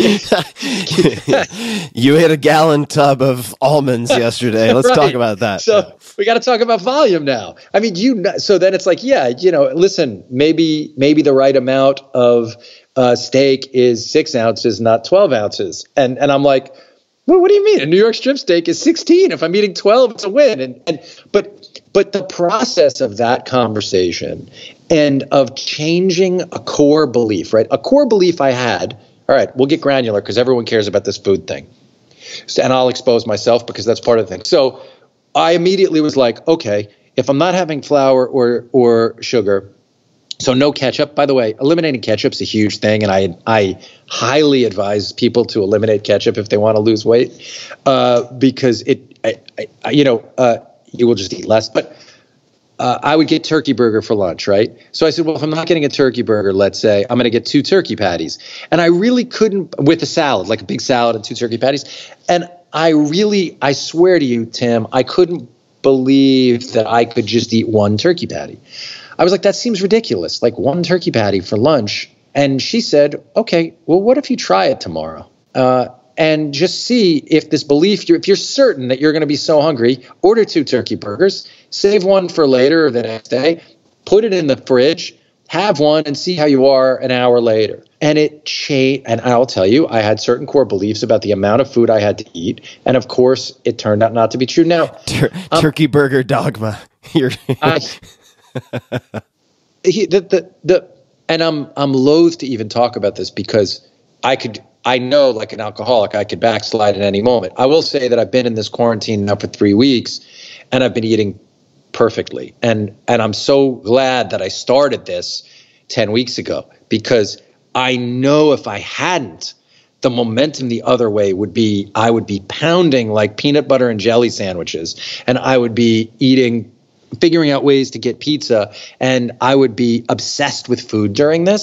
You hit a gallon tub of almonds yesterday. Let's right. talk about that. So we got to talk about volume now. I mean, you know, so then it's like, yeah, you know, listen, maybe maybe the right amount of uh, steak is six ounces, not twelve ounces. And and I'm like, well, what do you mean? A New York strip steak is sixteen. If I'm eating twelve, it's a win. And and but but the process of that conversation and of changing a core belief, right? A core belief I had. All right, we'll get granular because everyone cares about this food thing. So, and I'll expose myself because that's part of the thing. So I immediately was like, okay, if I'm not having flour or or sugar, so no ketchup. By the way, eliminating ketchup's a huge thing, and I I highly advise people to eliminate ketchup if they want to lose weight, uh, because it, I, I, you know, uh, you will just eat less. But Uh, I would get turkey burger for lunch, right? So I said, well, if I'm not getting a turkey burger, let's say I'm going to get two turkey patties. And I really couldn't, with a salad, like a big salad and two turkey patties. And I really, I swear to you, Tim, I couldn't believe that I could just eat one turkey patty. I was like, that seems ridiculous, like one turkey patty for lunch. And she said, okay, well, what if you try it tomorrow? Uh, and just see if this belief, you're, if you're certain that you're going to be so hungry, order two turkey burgers, save one for later or the next day, put it in the fridge, have one, and see how you are an hour later. And it changed. And I'll tell you, I had certain core beliefs about the amount of food I had to eat. And of course, it turned out not to be true. Now, Tur- um, turkey burger dogma. You're I, he, the, the, the, and I'm, I'm loath to even talk about this because I could, I know, like an alcoholic, I could backslide at any moment. I will say that I've been in this quarantine now for three weeks and I've been eating perfectly. And and I'm so glad that I started this ten weeks ago, because I know if I hadn't, the momentum the other way would be, I would be pounding like peanut butter and jelly sandwiches, and I would be eating, figuring out ways to get pizza, and I would be obsessed with food during this.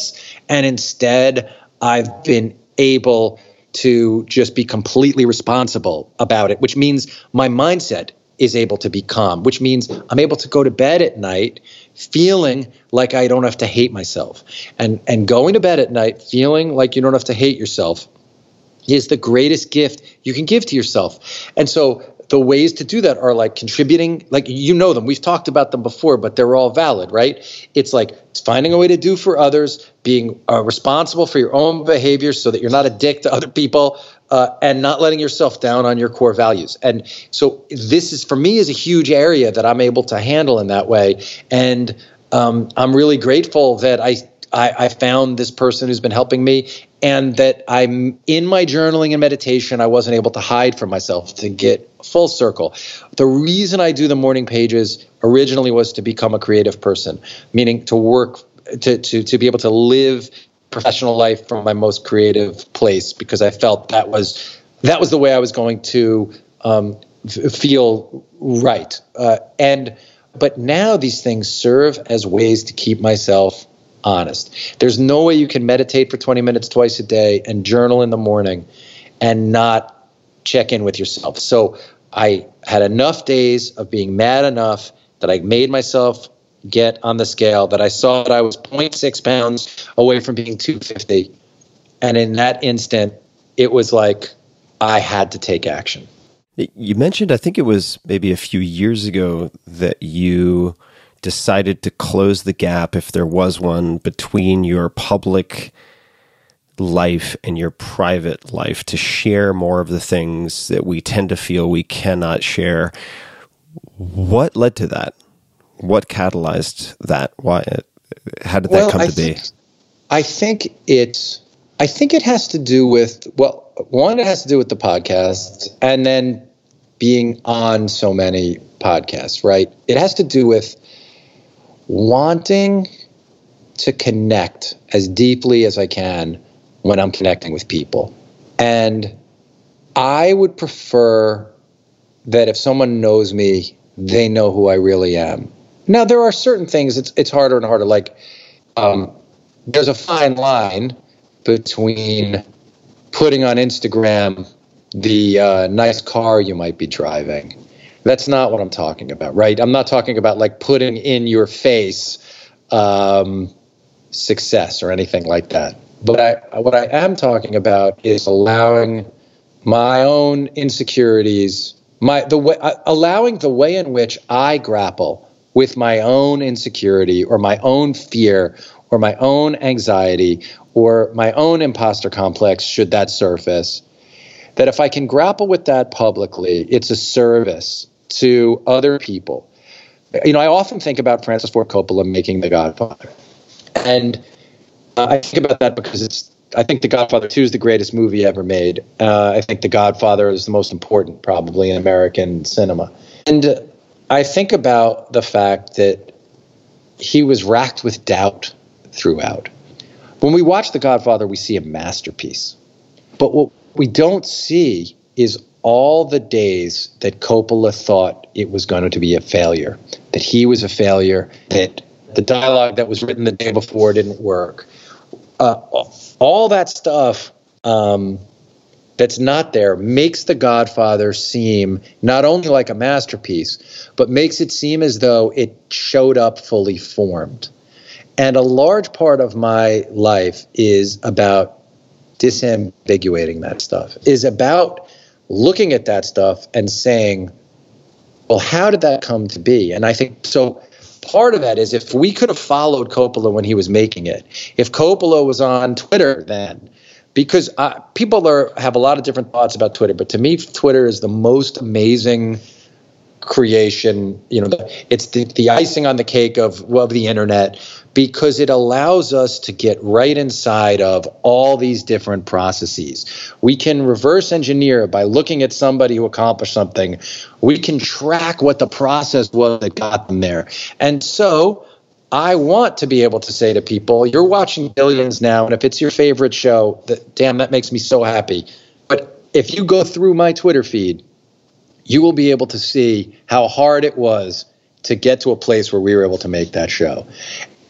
And instead, I've been able to just be completely responsible about it, which means my mindset is able to be calm, which means I'm able to go to bed at night feeling like I don't have to hate myself. And and going to bed at night feeling like you don't have to hate yourself is the greatest gift you can give to yourself. And so the ways to do that are like contributing, like you know them. We've talked about them before, but they're all valid, right? It's like finding a way to do for others, being uh, responsible for your own behavior so that you're not a dick to other people, uh, and not letting yourself down on your core values. And so this is, for me, is a huge area that I'm able to handle in that way. And um, I'm really grateful that I, I, I found this person who's been helping me, and that I'm in my journaling and meditation, I wasn't able to hide from myself, to get full circle. The reason I do the morning pages originally was to become a creative person, meaning to work, to to to be able to live professional life from my most creative place, because I felt that was that was the way I was going to um, f- feel right. Uh, and but now these things serve as ways to keep myself honest. There's no way you can meditate for twenty minutes twice a day and journal in the morning and not check in with yourself. So I had enough days of being mad enough that I made myself get on the scale, that I saw that I was zero point six pounds away from being two fifty. And in that instant, it was like I had to take action. You mentioned, I think it was maybe a few years ago, that you decided to close the gap, if there was one, between your public life and your private life, to share more of the things that we tend to feel we cannot share. What led to that? What catalyzed that? Why? How did that well, come I to think, be? I think it's. I think it has to do with, well, one, it has to do with the podcast, and then being on so many podcasts, right? It has to do with wanting to connect as deeply as I can when I'm connecting with people. And I would prefer that if someone knows me, they know who I really am. Now, there are certain things, it's it's harder and harder. Like, um, there's a fine line between putting on Instagram the uh, nice car you might be driving. That's not what I'm talking about, right? I'm not talking about like putting in your face um, success or anything like that. But I, what I am talking about is allowing my own insecurities, my the way, uh, allowing the way in which I grapple with my own insecurity or my own fear or my own anxiety or my own imposter complex, should that surface, that if I can grapple with that publicly, it's a service to other people. You know, I often think about Francis Ford Coppola making The Godfather. And uh, I think about that because it's, I think The Godfather two is the greatest movie ever made. Uh, I think The Godfather is the most important, probably, in American cinema. And uh, I think about the fact that he was racked with doubt throughout. When we watch The Godfather, we see a masterpiece. But what we don't see is all the days that Coppola thought it was going to be a failure, that he was a failure, that the dialogue that was written the day before didn't work. Uh, all that stuff um, that's not there makes The Godfather seem not only like a masterpiece, but makes it seem as though it showed up fully formed. And a large part of my life is about disambiguating that stuff, is about looking at that stuff and saying, well, how did that come to be? And I think so. Part of that is, if we could have followed Coppola when he was making it, if Coppola was on Twitter then, because uh, people are have a lot of different thoughts about Twitter, but to me, Twitter is the most amazing creation. You know, the, it's the, the icing on the cake of, well, the internet, because it allows us to get right inside of all these different processes. We can reverse engineer by looking at somebody who accomplished something. We can track what the process was that got them there. And so I want to be able to say to people, you're watching Billions now, and if it's your favorite show, that, damn, that makes me so happy. But if you go through my Twitter feed, you will be able to see how hard it was to get to a place where we were able to make that show.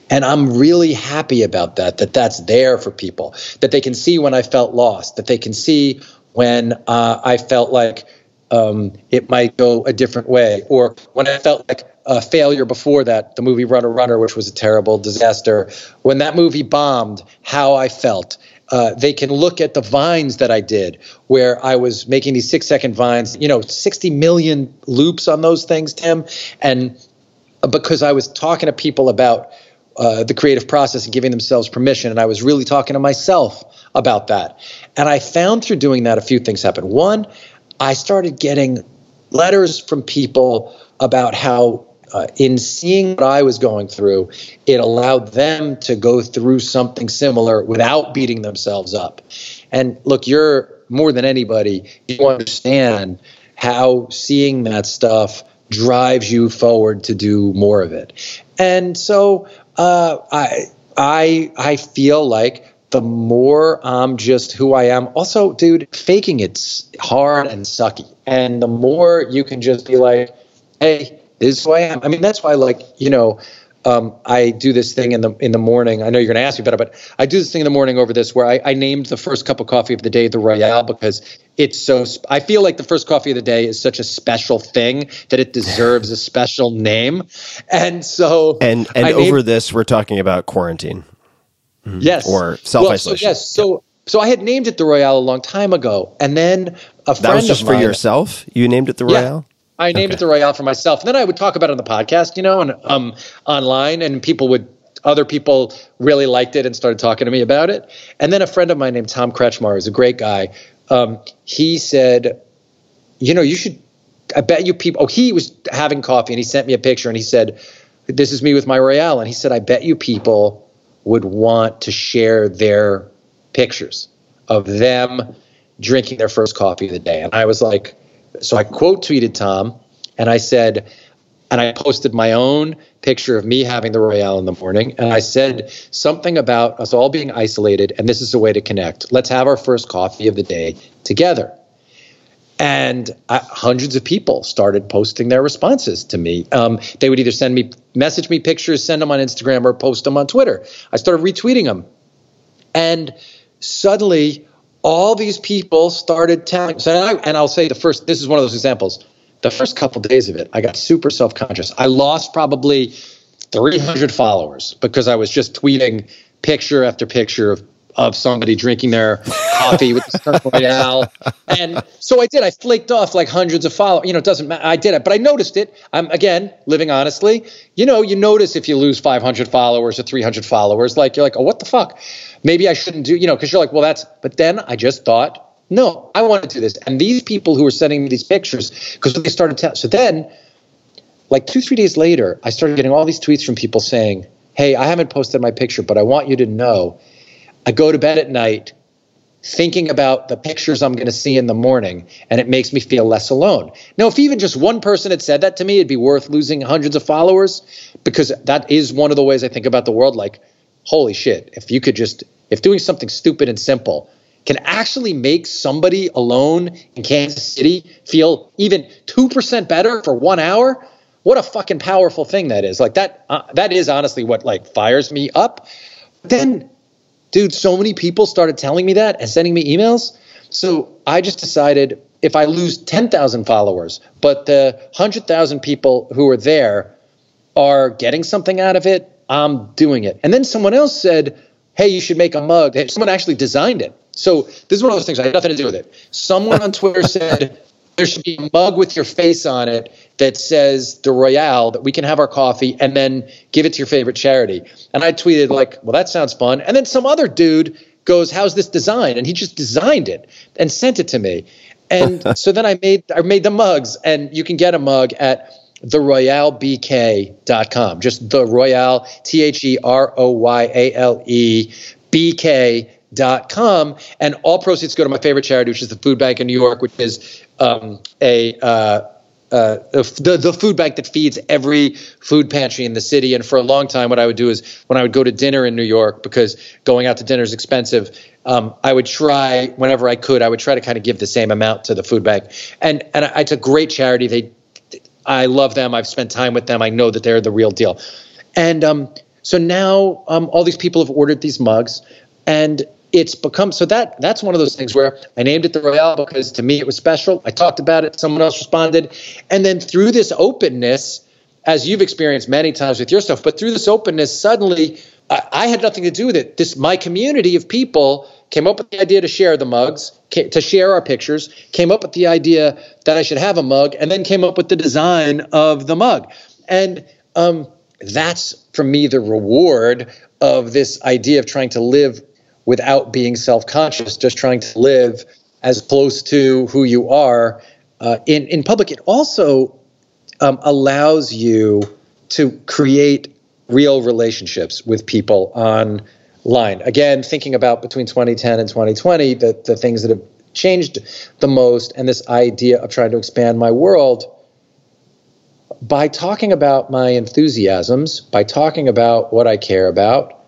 And I'm really happy about that, that that's there for people, that they can see when I felt lost, that they can see when uh, I felt like um, it might go a different way, or when I felt like a failure before that, the movie Runner Runner, which was a terrible disaster, when that movie bombed, how I felt. Uh, they can look at the vines that I did where I was making these six second vines, you know, sixty million loops on those things, Tim. And because I was talking to people about uh, the creative process and giving themselves permission. And I was really talking to myself about that. And I found through doing that, a few things happened. One, I started getting letters from people about how Uh, in seeing what I was going through, it allowed them to go through something similar without beating themselves up. And look, you're more than anybody, you understand how seeing that stuff drives you forward to do more of it. And so uh, I, I, I feel like the more I'm just who I am. Also, dude, faking it's hard and sucky. And the more you can just be like, hey, this is who I am. I mean, that's why, like, you know, um, I do this thing in the in the morning. I know you're going to ask me about it, but I do this thing in the morning over this where I, I named the first cup of coffee of the day the Royale because it's so – I feel like the first coffee of the day is such a special thing that it deserves a special name. And so – And and over this, we're talking about quarantine. Mm-hmm. Yes. Or self-isolation. Well, so, yes. So, yep. so I had named it the Royale a long time ago. And then a friend of mine – That was just for mine, yourself? You named it the Royale? Yeah. I named okay. it the Royale for myself. And then I would talk about it on the podcast, you know, and um, online, and people would, other people really liked it and started talking to me about it. And then a friend of mine named Tom Kretschmar, who's a great guy, um, he said, you know, you should, I bet you people, oh, he was having coffee and he sent me a picture and he said, this is me with my Royale. And he said, I bet you people would want to share their pictures of them drinking their first coffee of the day. And I was like, so I quote tweeted Tom and I said, and I posted my own picture of me having the Royale in the morning. And I said something about us all being isolated. And this is a way to connect. Let's have our first coffee of the day together. And I, hundreds of people started posting their responses to me. Um, they would either send me, message me pictures, send them on Instagram, or post them on Twitter. I started retweeting them. And suddenly all these people started telling, so I, and I'll say the first, this is one of those examples. The first couple of days of it, I got super self-conscious. I lost probably three hundred followers because I was just tweeting picture after picture of, of somebody drinking their coffee with the Stern Royale. And so I did. I flaked off like hundreds of followers. You know, it doesn't matter. I did it, but I noticed it. I'm, again, living honestly. You know, you notice if you lose five hundred followers or three hundred followers, like you're like, oh, what the fuck? Maybe I shouldn't do, you know, because you're like, well, that's, but then I just thought, no, I want to do this. And these people who were sending me these pictures, because they started telling, so then like two, three days later, I started getting all these tweets from people saying, hey, I haven't posted my picture, but I want you to know I go to bed at night thinking about the pictures I'm going to see in the morning, and it makes me feel less alone. Now, if even just one person had said that to me, it'd be worth losing hundreds of followers, because that is one of the ways I think about the world. Like, holy shit, if you could just, if doing something stupid and simple can actually make somebody alone in Kansas City feel even two percent better for one hour, what a fucking powerful thing that is. Like that, uh, that is honestly what like fires me up. Then, dude, so many people started telling me that and sending me emails. So I just decided if I lose ten thousand followers, but the one hundred thousand people who are there are getting something out of it, I'm doing it. And then someone else said, hey, you should make a mug. Someone actually designed it. So this is one of those things. I had nothing to do with it. Someone on Twitter said there should be a mug with your face on it that says the Royale, that we can have our coffee and then give it to your favorite charity. And I tweeted like, well, that sounds fun. And then some other dude goes, how's this design? And he just designed it and sent it to me. And so then I made I made the mugs, and you can get a mug at the royale b k dot com. Just the Royale, T H E R O Y A L E, B K dot com, and all proceeds go to my favorite charity, which is the Food Bank in New York, which is um, a uh, uh, the the food bank that feeds every food pantry in the city. And for a long time, what I would do is when I would go to dinner in New York, because going out to dinner is expensive, um, I would try whenever I could, I would try to kind of give the same amount to the food bank. And and it's a great charity. They, I love them. I've spent time with them. I know that they're the real deal. And um, so now um, all these people have ordered these mugs, and it's become, so that that's one of those things where I named it the Royale because to me it was special. I talked about it, someone else responded. And then through this openness, as you've experienced many times with your stuff, but through this openness, suddenly I, I had nothing to do with it. This, my community of people came up with the idea to share the mugs, to share our pictures, came up with the idea that I should have a mug, and then came up with the design of the mug. And um, that's, for me, the reward of this idea of trying to live without being self-conscious, just trying to live as close to who you are uh, in, in public. It also um, allows you to create real relationships with people online. Again, thinking about between twenty ten and twenty twenty, the, the things that have changed the most, and this idea of trying to expand my world, by talking about my enthusiasms, by talking about what I care about,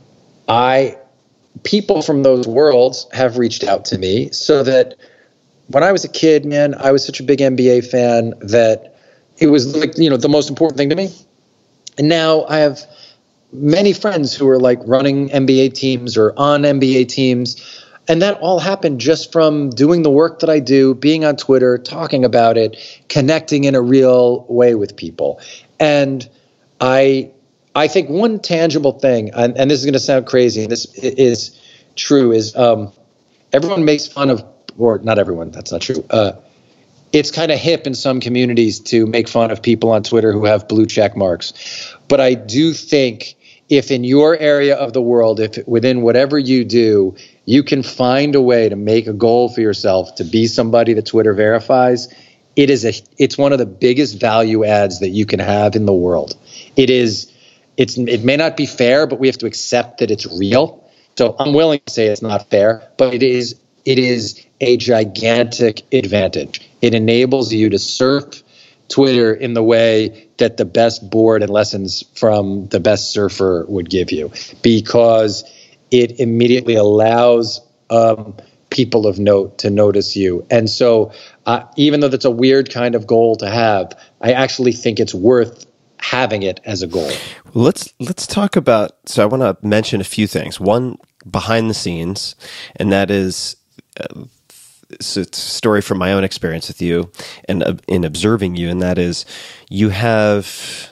I people from those worlds have reached out to me, so that when I was a kid, man, I was such a big N B A fan that it was like, you know, the most important thing to me. And now I have many friends who are like running N B A teams or on N B A teams. And that all happened just from doing the work that I do, being on Twitter, talking about it, connecting in a real way with people. And I I think one tangible thing, and, and this is going to sound crazy, and this is true, is um, everyone makes fun of, or not everyone, that's not true. Uh, it's kind of hip in some communities to make fun of people on Twitter who have blue check marks. But I do think if in your area of the world, if within whatever you do, you can find a way to make a goal for yourself to be somebody that Twitter verifies, it is a, it's one of the biggest value adds that you can have in the world. It is, it's, it may not be fair, but we have to accept that it's real. So I'm willing to say it's not fair, but it is, it is a gigantic advantage. It enables you to surf Twitter in the way that the best board and lessons from the best surfer would give you, because it immediately allows um, people of note to notice you. And so uh, even though that's a weird kind of goal to have, I actually think it's worth having it as a goal. Let's let's talk about, so I want to mention a few things. One, behind the scenes, and that is uh, it's a story from my own experience with you and uh, in observing you, and that is you have,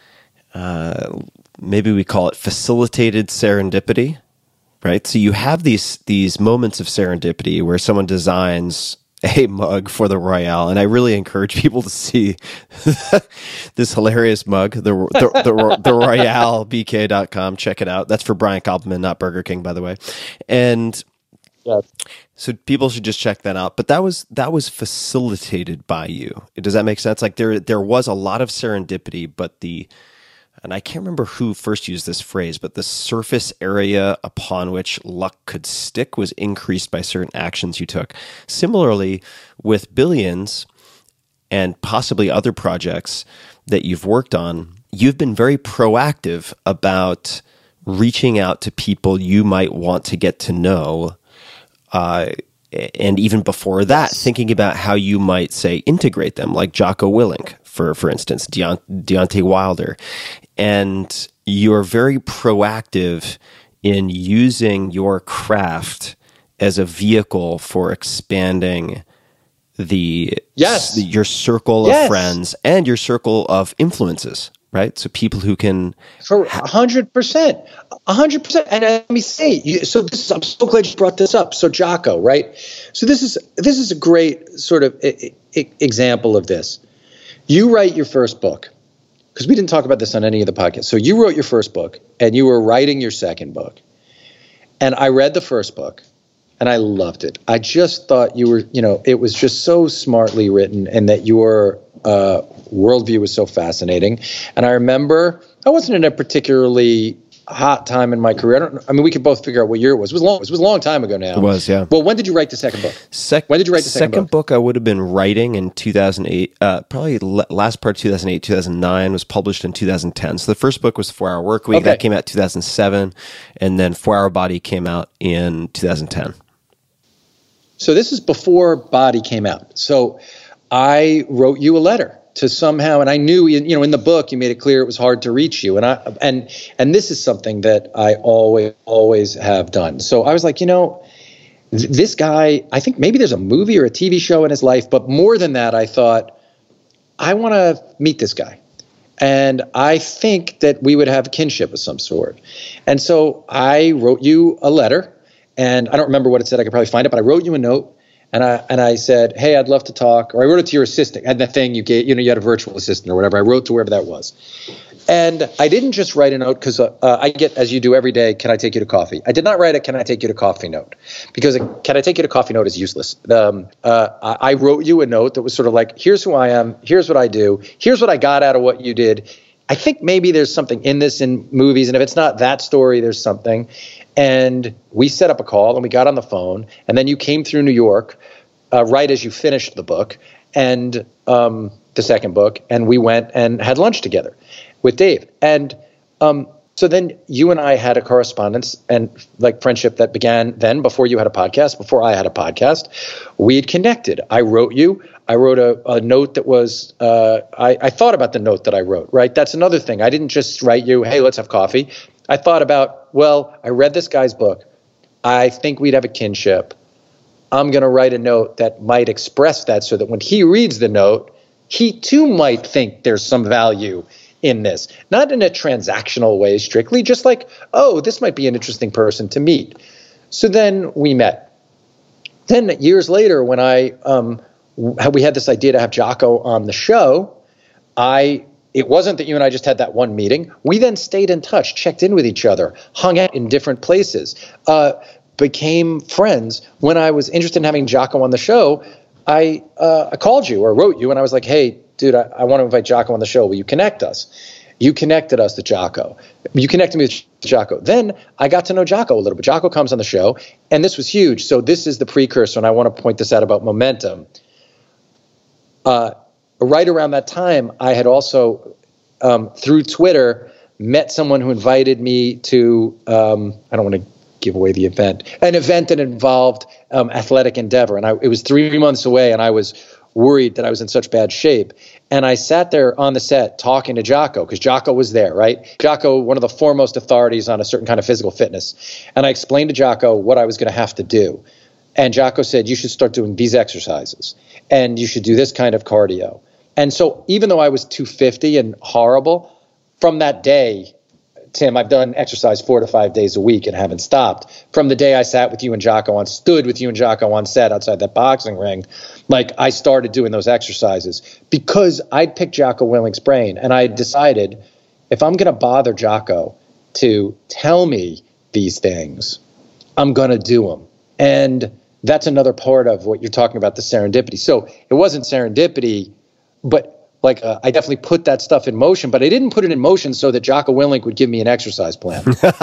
uh, maybe we call it facilitated serendipity, right? So you have these these moments of serendipity where someone designs a mug for the Royale, and I really encourage people to see this hilarious mug, the the, the, the Royale B K dot com. Check it out. That's for Brian Koppelman, not Burger King, by the way. And yeah. So people should just check that out. But that was that was facilitated by you. Does that make sense? Like there there was a lot of serendipity, but the and I can't remember who first used this phrase, but the surface area upon which luck could stick was increased by certain actions you took. Similarly, with Billions and possibly other projects that you've worked on, you've been very proactive about reaching out to people you might want to get to know. Uh, and even before that, yes. thinking about how you might, say, integrate them, like Jocko Willink, for for instance, Deont- Deontay Wilder. And you're very proactive in using your craft as a vehicle for expanding the, yes. the your circle yes. of friends and your circle of influences, right? So people who can... For one hundred percent. one hundred percent. And let me say, you, so this is, I'm so glad you brought this up. So Jocko, right? So this is this is a great sort of I- I- example of this. You write your first book, because we didn't talk about this on any of the podcasts. So you wrote your first book, and you were writing your second book. And I read the first book, and I loved it. I just thought you were, you know, it was just so smartly written, and that your uh, worldview was so fascinating. And I remember I wasn't in a particularly hot time in my career. I don't. I mean, we could both figure out what year it was. It was long. It was a long time ago now. It was, yeah. Well, when did you write the second book? Sec- when did you write the second, second book? book? I would have been writing in two thousand eight. Uh, probably l- last part two thousand eight, two thousand nine, was published in two thousand ten. So the first book was four hour Work Week. Okay. That came out two thousand seven, and then four hour Body came out in two thousand ten. So this is before Body came out. So I wrote you a letter to somehow, and I knew, you know, in the book, you made it clear it was hard to reach you. And I, and, and this is something that I always, always have done. So I was like, you know, th- this guy, I think maybe there's a movie or a T V show in his life, but more than that, I thought, I want to meet this guy. And I think that we would have kinship of some sort. And so I wrote you a letter, and I don't remember what it said. I could probably find it, but I wrote you a note. And I and I said, hey, I'd love to talk. Or I wrote it to your assistant. And the thing you gave, you know, you had a virtual assistant or whatever. I wrote to wherever that was. And I didn't just write a note because uh, uh, I get, as you do every day, can I take you to coffee? I did not write a can I take you to coffee note, because a can I take you to coffee note is useless. Um, uh, I, I wrote you a note that was sort of like, here's who I am. Here's what I do. Here's what I got out of what you did. I think maybe there's something in this in movies. And if it's not that story, there's something. And we set up a call and we got on the phone. And then you came through New York Uh, right as you finished the book and um, the second book, and we went and had lunch together with Dave. And um, so then you and I had a correspondence and like friendship that began then before you had a podcast, before I had a podcast. We had connected. I wrote you. I wrote a, a note that was, uh, I, I thought about the note that I wrote, right? That's another thing. I didn't just write you, hey, let's have coffee. I thought about, well, I read this guy's book. I think we'd have a kinship. I'm going to write a note that might express that so that when he reads the note, he too might think there's some value in this. Not in a transactional way strictly, just like, oh, this might be an interesting person to meet. So then we met. Then years later, when I um, we had this idea to have Jocko on the show, I it wasn't that you and I just had that one meeting. We then stayed in touch, checked in with each other, hung out in different places. Uh, became friends. When I was interested in having Jocko on the show, I uh, I called you or wrote you and I was like, hey, dude, I, I want to invite Jocko on the show. Will you connect us? You connected us to Jocko. You connected me with Jocko. Then I got to know Jocko a little bit. Jocko comes on the show, and this was huge. So this is the precursor, and I want to point this out about momentum. Uh, right around that time, I had also, um, through Twitter, met someone who invited me to, um, I don't want to give away the event, an event that involved um, athletic endeavor. And I, it was three months away, and I was worried that I was in such bad shape. And I sat there on the set talking to Jocko, because Jocko was there, right? Jocko, one of the foremost authorities on a certain kind of physical fitness. And I explained to Jocko what I was going to have to do. And Jocko said, you should start doing these exercises, and you should do this kind of cardio. And so even though I was two fifty and horrible, from that day, Tim, I've done exercise four to five days a week and haven't stopped. From the day I sat with you and Jocko on, stood with you and Jocko on set outside that boxing ring, like I started doing those exercises because I'd picked Jocko Willink's brain, and I decided if I'm going to bother Jocko to tell me these things, I'm going to do them. And that's another part of what you're talking about, the serendipity. So it wasn't serendipity, but like uh, I definitely put that stuff in motion, but I didn't put it in motion so that Jocko Willink would give me an exercise plan.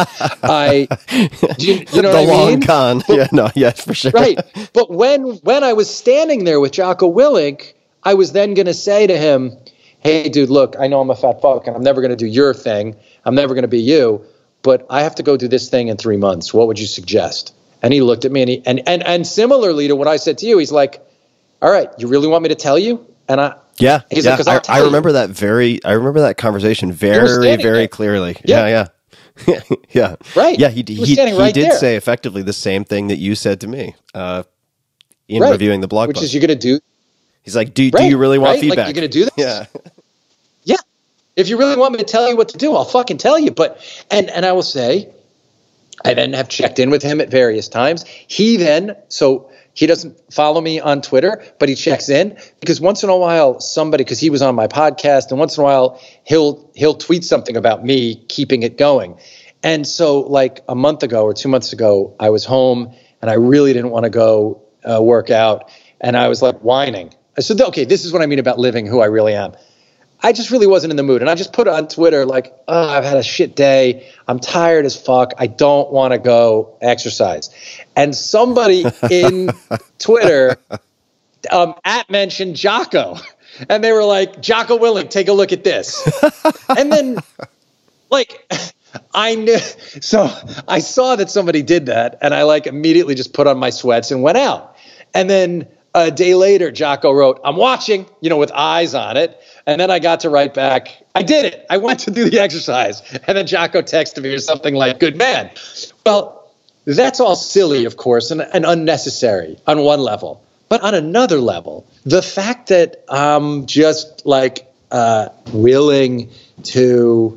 I, do you, you know the what I long mean? con. But, yeah, no, yes, for sure. Right. But when, when I was standing there with Jocko Willink, I was then going to say to him, hey, dude, look, I know I'm a fat fuck and I'm never going to do your thing. I'm never going to be you, but I have to go do this thing in three months. What would you suggest? And he looked at me and he, and, and, and similarly to what I said to you, he's like, all right, you really want me to tell you? And I, Yeah, He's yeah. like, I, I remember that very. I remember that conversation very, very there. clearly. Yeah. Yeah, yeah, yeah. Right. Yeah, he He was he, standing he right did there. say effectively the same thing that you said to me uh, in Right. reviewing the blog Which post. is you're going to do. He's like, do, Right, do you really want right? feedback? Like, you're going to do this? Yeah. Yeah. If you really want me to tell you what to do, I'll fucking tell you. But and and I will say, I then have checked in with him at various times. He then, so he doesn't follow me on Twitter, but he checks in because once in a while somebody, because he was on my podcast, and once in a while he'll he'll tweet something about me keeping it going. And so like a month ago or two months ago, I was home and I really didn't want to go uh, work out. And I was like whining. I said, okay, this is what I mean about living who I really am. I just really wasn't in the mood. And I just put on Twitter like, oh, I've had a shit day. I'm tired as fuck. I don't want to go exercise. And somebody in Twitter um, at mentioned Jocko. And they were like, Jocko Willink, take a look at this. And then like I knew. So I saw that somebody did that. And I like immediately just put on my sweats and went out. And then a day later, Jocko wrote, I'm watching, you know, with eyes on it. And then I got to write back, I did it. I went to do the exercise. And then Jocko texted me or something like, good man. Well, that's all silly, of course, and, and unnecessary on one level. But on another level, the fact that I'm just like uh, willing to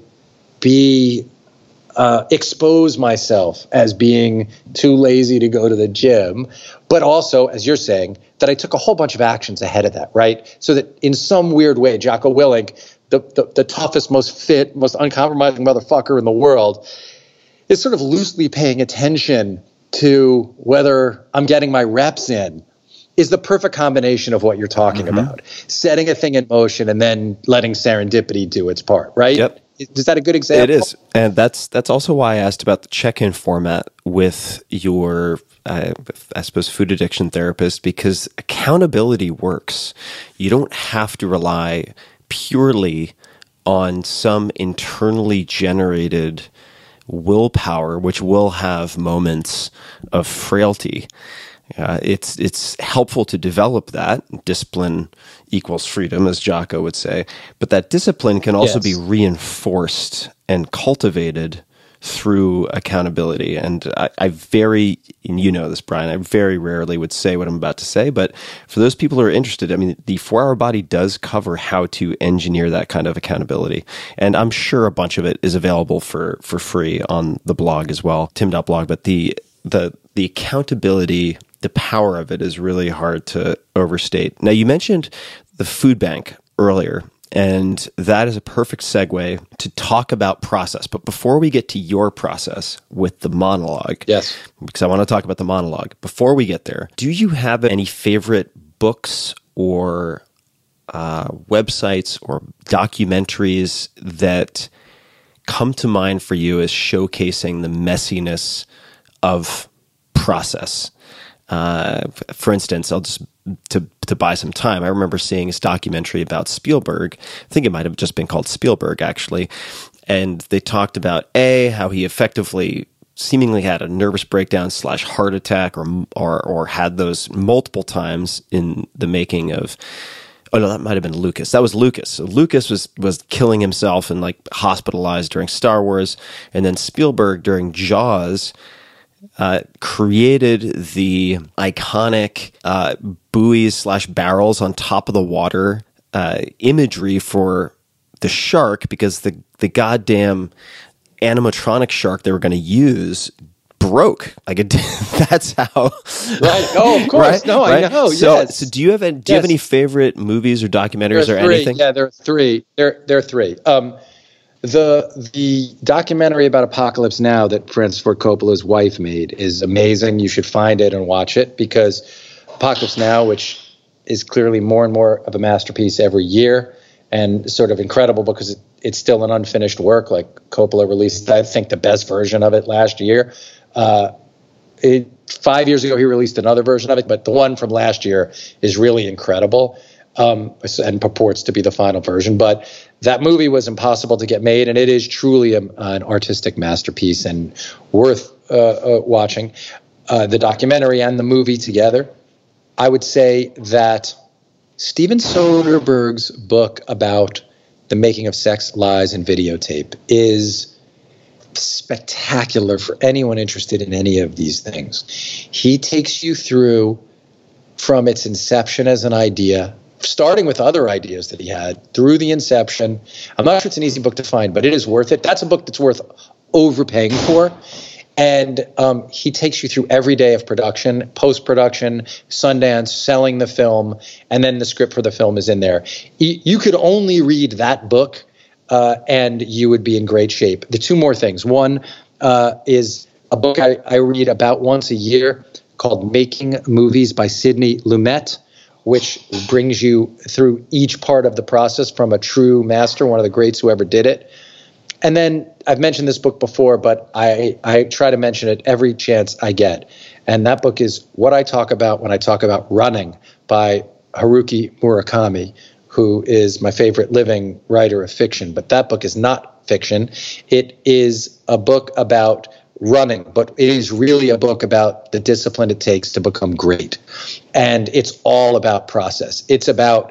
be uh, expose myself as being too lazy to go to the gym, but also, as you're saying, that I took a whole bunch of actions ahead of that, right? So that in some weird way, Jocko Willink, the, the, the toughest, most fit, most uncompromising motherfucker in the world, is sort of loosely paying attention to whether I'm getting my reps in, is the perfect combination of what you're talking mm-hmm. about. Setting a thing in motion and then letting serendipity do its part, right? Yep. Is that a good example? It is. And that's that's also why I asked about the check-in format with your, uh, I suppose, food addiction therapist, because accountability works. You don't have to rely purely on some internally generated willpower, which will have moments of frailty. Uh, it's it's helpful to develop that. Discipline equals freedom, as Jocko would say. But that discipline can also yes. be reinforced and cultivated through accountability. And I, I very, and you know this, Brian, I very rarely would say what I'm about to say. But for those people who are interested, I mean, the four hour Body does cover how to engineer that kind of accountability. And I'm sure a bunch of it is available for, for free on the blog as well, tim dot blog. But the the the accountability, the power of it is really hard to overstate. Now, you mentioned the food bank earlier, and that is a perfect segue to talk about process. But before we get to your process with the monologue, yes, because I want to talk about the monologue, before we get there, do you have any favorite books or uh, websites or documentaries that come to mind for you as showcasing the messiness of process? Uh, for instance, I'll just to to buy some time. I remember seeing this documentary about Spielberg. I think it might have just been called Spielberg, actually. And they talked about A, how he effectively seemingly had a nervous breakdown slash heart attack, or or or had those multiple times in the making of. Oh no, that might have been Lucas. That was Lucas. So Lucas was was killing himself and like hospitalized during Star Wars, and then Spielberg during Jaws. Uh, created the iconic uh, buoys slash barrels on top of the water uh, imagery for the shark, because the, the goddamn animatronic shark they were going to use broke. Like it, that's how. Right. Oh, of course. Right? No, right? I know. So, yes. so do you have any, do you yes. have any favorite movies or documentaries or three. anything? Yeah, there are three. There, there are three. Um, The the documentary about Apocalypse Now that Francis Ford Coppola's wife made is amazing. You should find it and watch it, because Apocalypse Now, which is clearly more and more of a masterpiece every year and sort of incredible because it, it's still an unfinished work. Like Coppola released, I think, the best version of it last year. Uh, it, five years ago, he released another version of it, but the one from last year is really incredible. Um, and purports to be the final version. But that movie was impossible to get made, and it is truly a, an artistic masterpiece and worth uh, uh, watching. Uh, the documentary and the movie together. I would say that Steven Soderbergh's book about the making of Sex, Lies, and Videotape is spectacular for anyone interested in any of these things. He takes you through from its inception as an idea, starting with other ideas that he had, through the inception. I'm not sure it's an easy book to find, but it is worth it. That's a book that's worth overpaying for. And um, he takes you through every day of production, post-production, Sundance, selling the film, and then the script for the film is in there. You, you could only read that book, uh, and you would be in great shape. The two more things. One uh, is a book I, I read about once a year called Making Movies by Sidney Lumet, which brings you through each part of the process from a true master, one of the greats who ever did it. And then I've mentioned this book before, but I, I try to mention it every chance I get. And that book is What I Talk About When I Talk About Running by Haruki Murakami, who is my favorite living writer of fiction. But that book is not fiction. It is a book about running, but it is really a book about the discipline it takes to become great. And it's all about process. It's about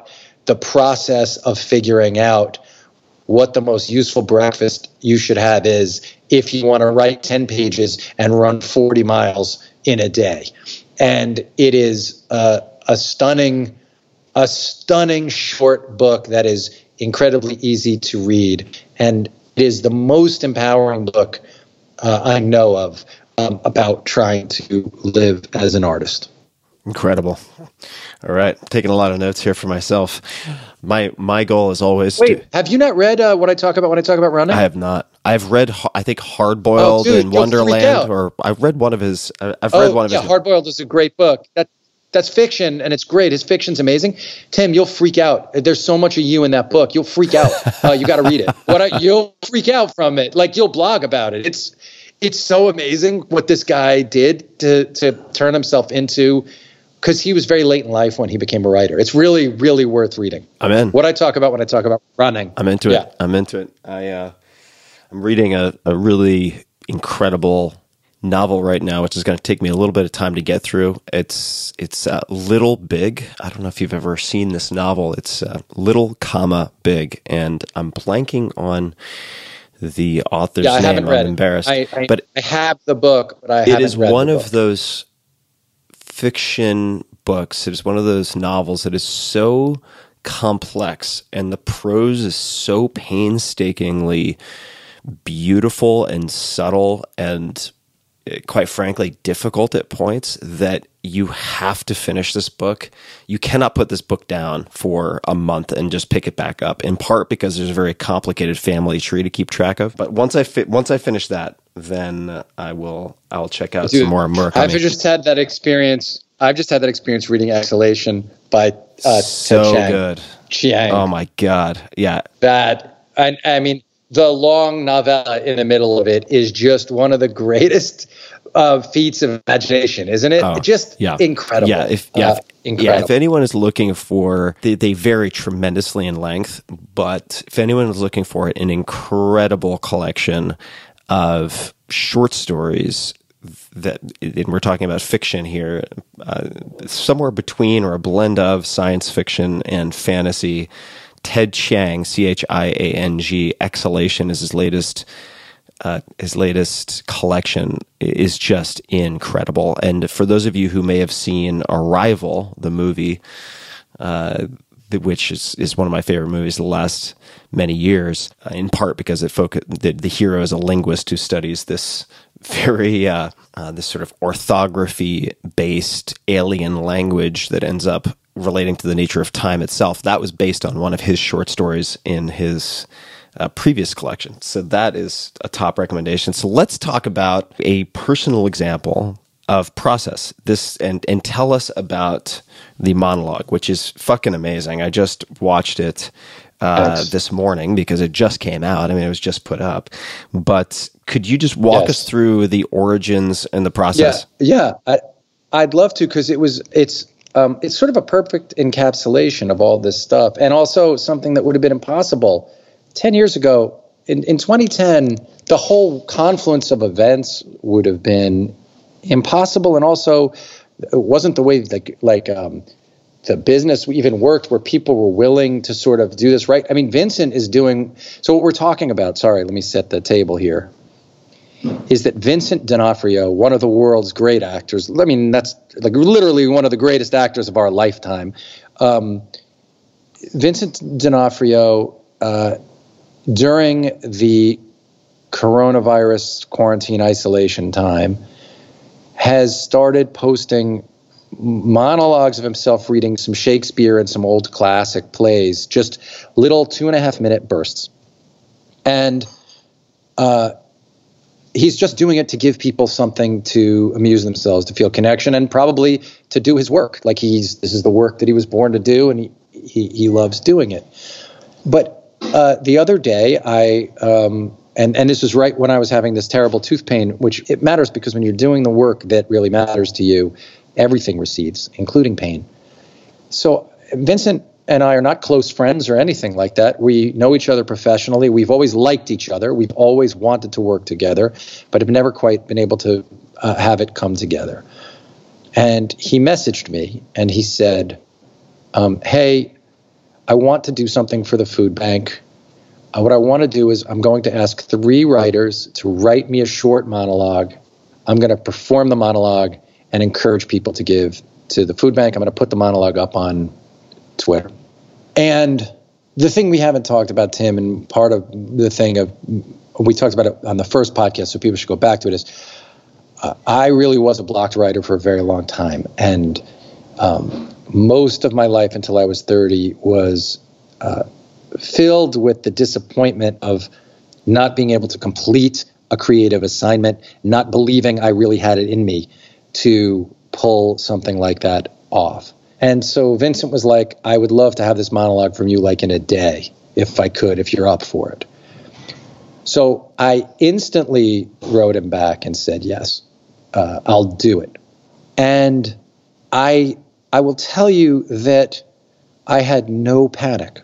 the process of figuring out what the most useful breakfast you should have is if you want to write ten pages and run forty miles in a day. And it is uh, a stunning, a stunning short book that is incredibly easy to read. And it is the most empowering book uh, I know of um, about trying to live as an artist. Incredible. All right. I'm taking a lot of notes here for myself. My my goal is always Wait, to... have you not read uh, what I talk about when I talk about running? I have not. I've read, I think, Hard Boiled Oh, dude, and you'll freak Wonderland, out. or I've read one of his, I've oh, read one of yeah, his. Hard Boiled is a great book. That That's fiction, and it's great. His fiction's amazing. Tim, you'll freak out. There's so much of you in that book. You'll freak out. Uh, you got to read it. What I, you'll freak out from it. Like, you'll blog about it. It's it's so amazing what this guy did to to turn himself into, because he was very late in life when he became a writer. It's really, really worth reading. I'm in. What I talk about when I talk about running. I'm into Yeah. it. I'm into it. I, uh, I'm reading a, a really incredible novel right now, which is going to take me a little bit of time to get through. It's it's uh, Little Big. I don't know if you've ever seen this novel. It's uh, Little, comma Big, and I'm blanking on the author's Yeah, I name. haven't read I'm it. embarrassed, I, I, but I have the book, but I it haven't is read one the of book. those fiction books. It is one of those novels that is so complex, and the prose is so painstakingly beautiful and subtle and, quite frankly, difficult at points, that you have to finish this book. You cannot put this book down for a month and just pick it back up, in part because there's a very complicated family tree to keep track of. But once I fi- once I finish that, then I will I'll check out Dude, some more Murakami. I've just had that experience. I've just had that experience reading Exhalation by uh, so Ted Chiang. good. Chiang. Oh my God. Yeah. That, I, I mean, the long novella in the middle of it is just one of the greatest uh, feats of imagination, isn't it? Oh, just yeah. incredible. Yeah, if yeah, Uh, if, incredible. yeah, if anyone is looking for, they, they vary tremendously in length, but if anyone is looking for an incredible collection of short stories that, and we're talking about fiction here, uh, somewhere between or a blend of science fiction and fantasy, Ted Chiang, C H I A N G, Exhalation is his latest uh, his latest collection, is just incredible. And for those of you who may have seen Arrival, the movie, uh, which is, is one of my favorite movies the last many years, uh, in part because it focus, the, the hero is a linguist who studies this very uh, uh, this sort of orthography-based alien language that ends up relating to the nature of time itself. That was based on one of his short stories in his uh, previous collection. So that is a top recommendation. So let's talk about a personal example of process. This and and tell us about the monologue, which is fucking amazing. I just watched it uh, Yes. this morning because it just came out. I mean, it was just put up. But could you just walk Yes. us through the origins and the process? Yeah, yeah, I, I'd love to, because it was it's um, it's sort of a perfect encapsulation of all this stuff, and also something that would have been impossible ten years ago. In in twenty ten, the whole confluence of events would have been impossible, and also it wasn't the way like like um, the business even worked, where people were willing to sort of do this right. I mean, Vincent is doing so. What we're talking about, sorry, let me set the table here, is that Vincent D'Onofrio, one of the world's great actors, I mean, that's like literally one of the greatest actors of our lifetime. Um, Vincent D'Onofrio, uh, during the coronavirus quarantine isolation time, has started posting monologues of himself reading some Shakespeare and some old classic plays, just little two and a half minute bursts. And uh, he's just doing it to give people something to amuse themselves, to feel connection, and probably to do his work. Like he's, this is the work that he was born to do, and he, he, he loves doing it. But uh, the other day, I, um, and, and this was right when I was having this terrible tooth pain, which it matters because when you're doing the work that really matters to you, everything recedes, including pain. So Vincent and I are not close friends or anything like that. We know each other professionally. We've always liked each other. We've always wanted to work together, but have never quite been able to uh, have it come together. And he messaged me and he said, um, hey, I want to do something for the food bank. Uh, what I want to do is I'm going to ask three writers to write me a short monologue. I'm going to perform the monologue and encourage people to give to the food bank. I'm going to put the monologue up on Twitter. And the thing we haven't talked about, Tim, and part of the thing of, we talked about it on the first podcast, so people should go back to it, is uh, I really was a blocked writer for a very long time. And um, most of my life until I was thirty was uh, filled with the disappointment of not being able to complete a creative assignment, not believing I really had it in me to pull something like that off. And so Vincent was like, I would love to have this monologue from you like in a day, if I could, if you're up for it. So I instantly wrote him back and said, yes, uh, I'll do it. And I I will tell you that I had no panic.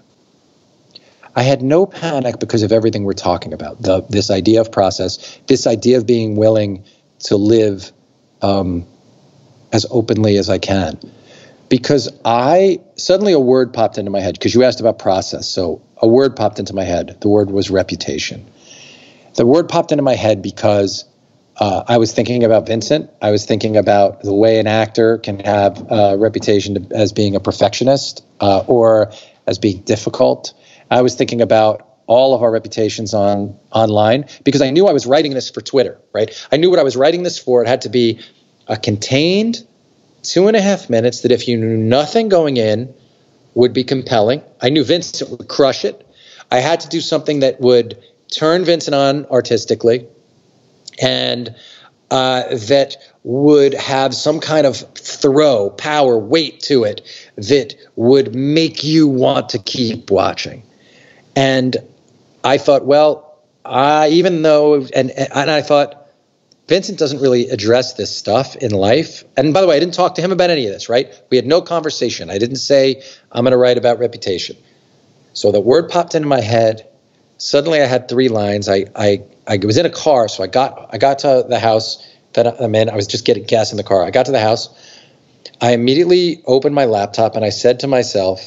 I had no panic because of everything we're talking about, the, this idea of process, this idea of being willing to live um, as openly as I can. Because I, suddenly a word popped into my head, because you asked about process. So a word popped into my head. The word was reputation. The word popped into my head because uh, I was thinking about Vincent. I was thinking about the way an actor can have a reputation to, as being a perfectionist uh, or as being difficult. I was thinking about all of our reputations on online because I knew I was writing this for Twitter, right? I knew what I was writing this for. It had to be a contained two and a half minutes that if you knew nothing going in would be compelling. I knew Vincent would crush it. I had to do something that would turn Vincent on artistically and uh, that would have some kind of throw, power, weight to it that would make you want to keep watching. And I thought, well, I, even though, and, and I thought, Vincent doesn't really address this stuff in life. And by the way, I didn't talk to him about any of this, right? We had no conversation. I didn't say, I'm going to write about reputation. So the word popped into my head. Suddenly I had three lines. I, I, I was in a car, so I got, I got to the house that I'm in. I was just getting gas in the car. I got to the house. I immediately opened my laptop and I said to myself,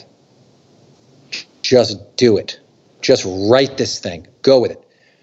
just do it. Just write this thing. Go with it.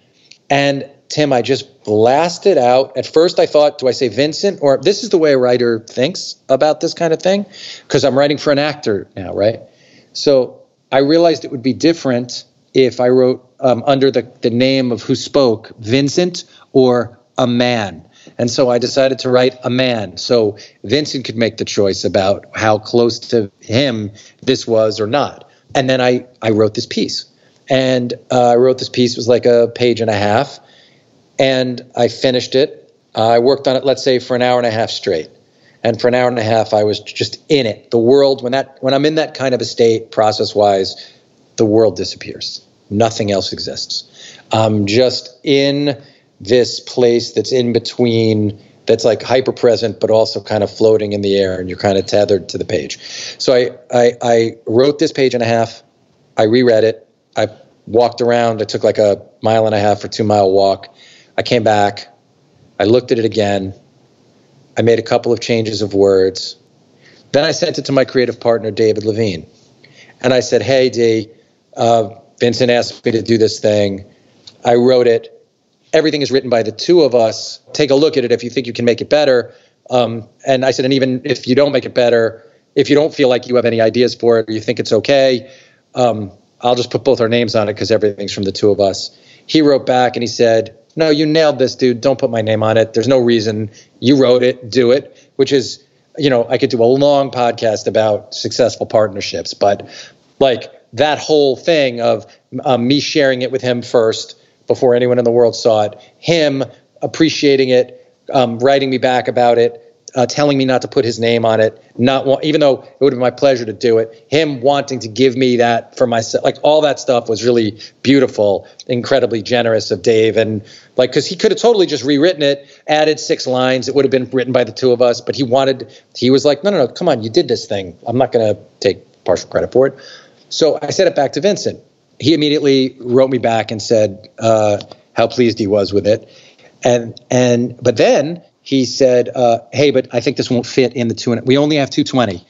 And Tim, I just blasted out. At first I thought, do I say Vincent? Or this is the way a writer thinks about this kind of thing, because I'm writing for an actor now, right? So I realized it would be different if I wrote um, under the, the name of who spoke, Vincent or a man. And so I decided to write a man. So Vincent could make the choice about how close to him this was or not. And then I, I wrote this piece. And uh, I wrote this piece. It was like a page and a half. And I finished it. Uh, I worked on it, let's say, for an hour and a half straight. And for an hour and a half, I was just in it. The world, when that, when I'm in that kind of a state, process-wise, the world disappears. Nothing else exists. I'm just in this place that's in between, that's like hyper-present, but also kind of floating in the air, and you're kind of tethered to the page. So I, I, I wrote this page and a half. I reread it. I walked around. I took like a mile and a half or two mile walk. I came back. I looked at it again. I made a couple of changes of words. Then I sent it to my creative partner, David Levine. And I said, hey, D, uh, Vincent asked me to do this thing. I wrote it. Everything is written by the two of us. Take a look at it if you think you can make it better. Um, and I said, and even if you don't make it better, if you don't feel like you have any ideas for it or you think it's okay, um, I'll just put both our names on it because everything's from the two of us. He wrote back and he said, no, you nailed this, dude. Don't put my name on it. There's no reason. You wrote it. Do it, which is, you know, I could do a long podcast about successful partnerships, but like that whole thing of um, me sharing it with him first before anyone in the world saw it, him appreciating it, um, writing me back about it, Uh, telling me not to put his name on it, not wa- even though it would have been my pleasure to do it, him wanting to give me that for myself, like all that stuff was really beautiful, incredibly generous of Dave. And like, cause he could have totally just rewritten it, added six lines. It would have been written by the two of us, but he wanted, he was like, no, no, no, come on, you did this thing. I'm not going to take partial credit for it. So I sent it back to Vincent. He immediately wrote me back and said uh, how pleased he was with it. And, and, but then he said, uh, hey, but I think this won't fit in the two, and we only have two twenty.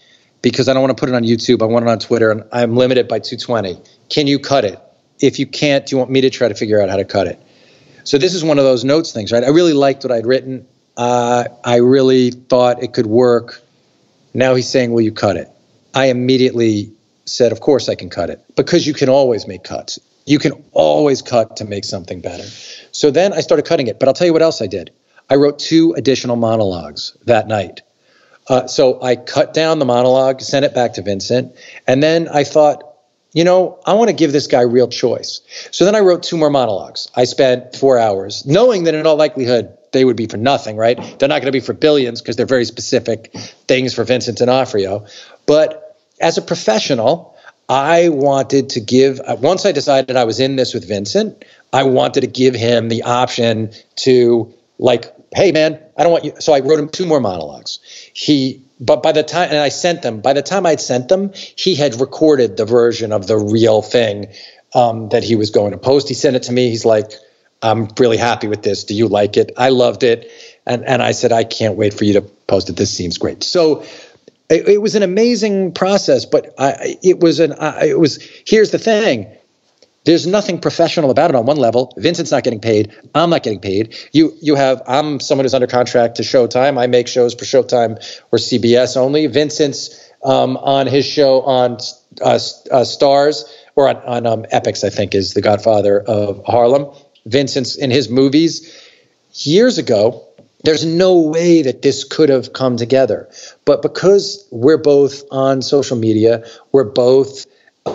because I don't want to put it on YouTube. I want it on Twitter, and I'm limited by two twenty. Can you cut it? If you can't, do you want me to try to figure out how to cut it? So this is one of those notes things, right? I really liked what I'd written. Uh, I really thought it could work. Now he's saying, will you cut it? I immediately said, of course I can cut it, because you can always make cuts. You can always cut to make something better. So then I started cutting it. But I'll tell you what else I did. I wrote two additional monologues that night. Uh, so I cut down the monologue, sent it back to Vincent. And then I thought, you know, I want to give this guy real choice. So then I wrote two more monologues. I spent four hours knowing that in all likelihood, they would be for nothing, right? They're not going to be for billions because they're very specific things for Vincent D'Onofrio. But as a professional, I wanted to give, once I decided I was in this with Vincent, I wanted to give him the option to, like, hey, man, I don't want you. So I wrote him two more monologues. He, but by the time, and I sent them, by the time I'd sent them, he had recorded the version of the real thing um, that he was going to post. He sent it to me. He's like, I'm really happy with this. Do you like it? I loved it. And and I said, I can't wait for you to post it. This seems great. So it, it was an amazing process, but I, it was an, I, it was, here's the thing. There's nothing professional about it on one level. Vincent's not getting paid. I'm not getting paid. You you have, I'm someone who's under contract to Showtime. I make shows for Showtime or C B S only. Vincent's um, on his show on uh, uh, Stars or on, on um, Epix, I think, is the godfather of Harlem. Vincent's in his movies. Years ago, there's no way that this could have come together. But because we're both on social media, we're both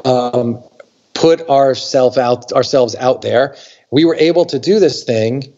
um, put ourselves out ourselves out there, we were able to do this thing,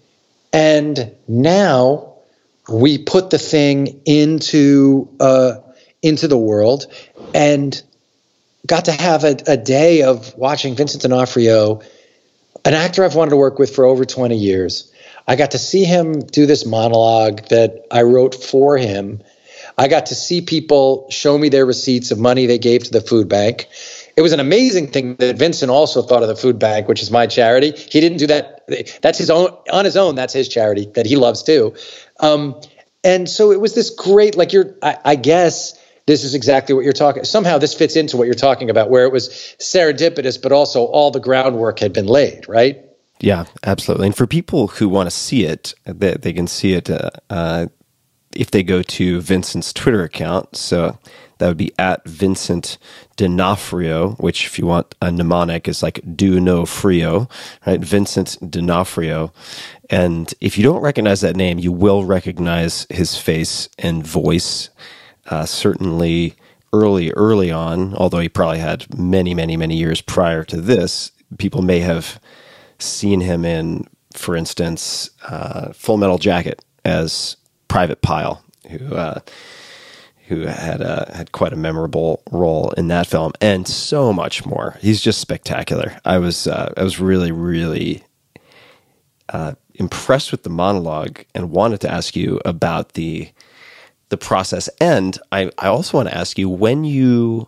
and now we put the thing into uh, into the world and got to have a, a day of watching Vincent D'Onofrio, an actor I've wanted to work with for over twenty years. I got to see him do this monologue that I wrote for him. I got to see people show me their receipts of money they gave to the food bank. It was an amazing thing that Vincent also thought of the food bank, which is my charity. He didn't do that. That's his own, on his own. That's his charity that he loves too. Um, and so it was this great, like you're, I, I guess this is exactly what you're talking. Somehow this fits into what you're talking about, where it was serendipitous, but also all the groundwork had been laid, right? Yeah, absolutely. And for people who want to see it, they, they can see it uh, uh, if they go to Vincent's Twitter account. So that would be at Vincent D'Onofrio, which, if you want a mnemonic, is like do no frio, right? Vincent D'Onofrio. And if you don't recognize that name, you will recognize his face and voice. Uh, certainly early, early on, although he probably had many, many, many years prior to this, people may have seen him in, for instance, uh, Full Metal Jacket as Private Pyle, who uh, who had a, had quite a memorable role in that film, and so much more. He's just spectacular. I was uh, I was really, really uh, impressed with the monologue, and wanted to ask you about the the process. And I, I also want to ask you, when you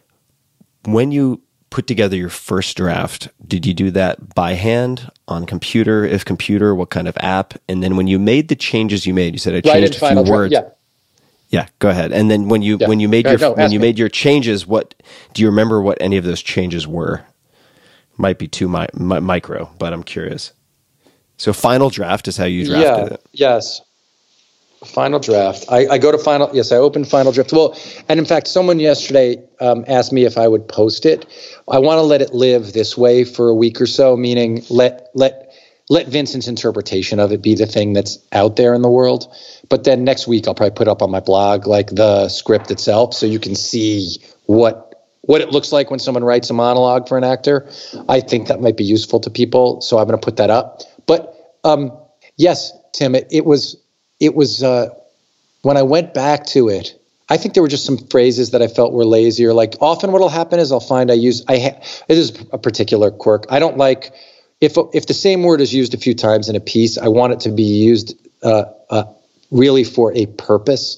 when you put together your first draft, did you do that by hand, on computer? If computer, what kind of app? And then when you made the changes you made, you said I changed right a few words. Dra- yeah. Yeah, go ahead. And then when you yeah. when you made no, your no, when you me. made your changes, what do you remember? What any of those changes were? Might be too mi- mi- micro, but I'm curious. So final draft is how you drafted yeah, it. Yes. Final draft. I, I go to final. Yes, I opened final draft. Well, and in fact, someone yesterday um, asked me if I would post it. I want to let it live this way for a week or so, meaning let let let Vincent's interpretation of it be the thing that's out there in the world. But then next week, I'll probably put up on my blog like the script itself, so you can see what what it looks like when someone writes a monologue for an actor. I think that might be useful to people, so I'm going to put that up. But um, yes, Tim, it, it was. It was, uh, when I went back to it, I think there were just some phrases that I felt were lazier. Like often what'll happen is I'll find I use, I ha- it is a particular quirk. I don't like, if if the same word is used a few times in a piece, I want it to be used uh, uh, really for a purpose.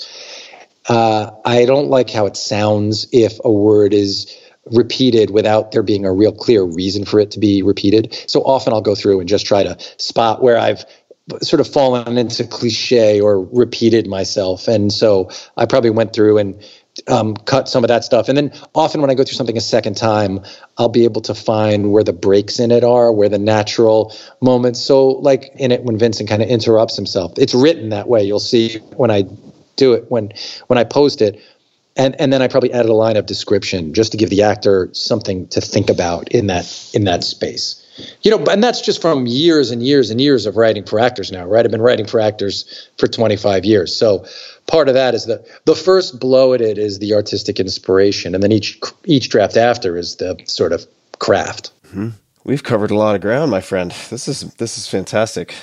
Uh, I don't like how it sounds if a word is repeated without there being a real clear reason for it to be repeated. So often I'll go through and just try to spot where I've sort of fallen into cliche or repeated myself. And so I probably went through and um, cut some of that stuff. And then often when I go through something a second time, I'll be able to find where the breaks in it are, where the natural moments. So like in it when Vincent kind of interrupts himself, it's written that way. You'll see when I do it, when when I post it. And and then I probably added a line of description just to give the actor something to think about in that in that space. You know, and that's just from years and years and years of writing for actors now, right? I've been writing for actors for twenty-five years. So part of that is the the first blow at it is the artistic inspiration, and then each each draft after is the sort of craft. Mm-hmm. We've covered a lot of ground, my friend. This is this is fantastic.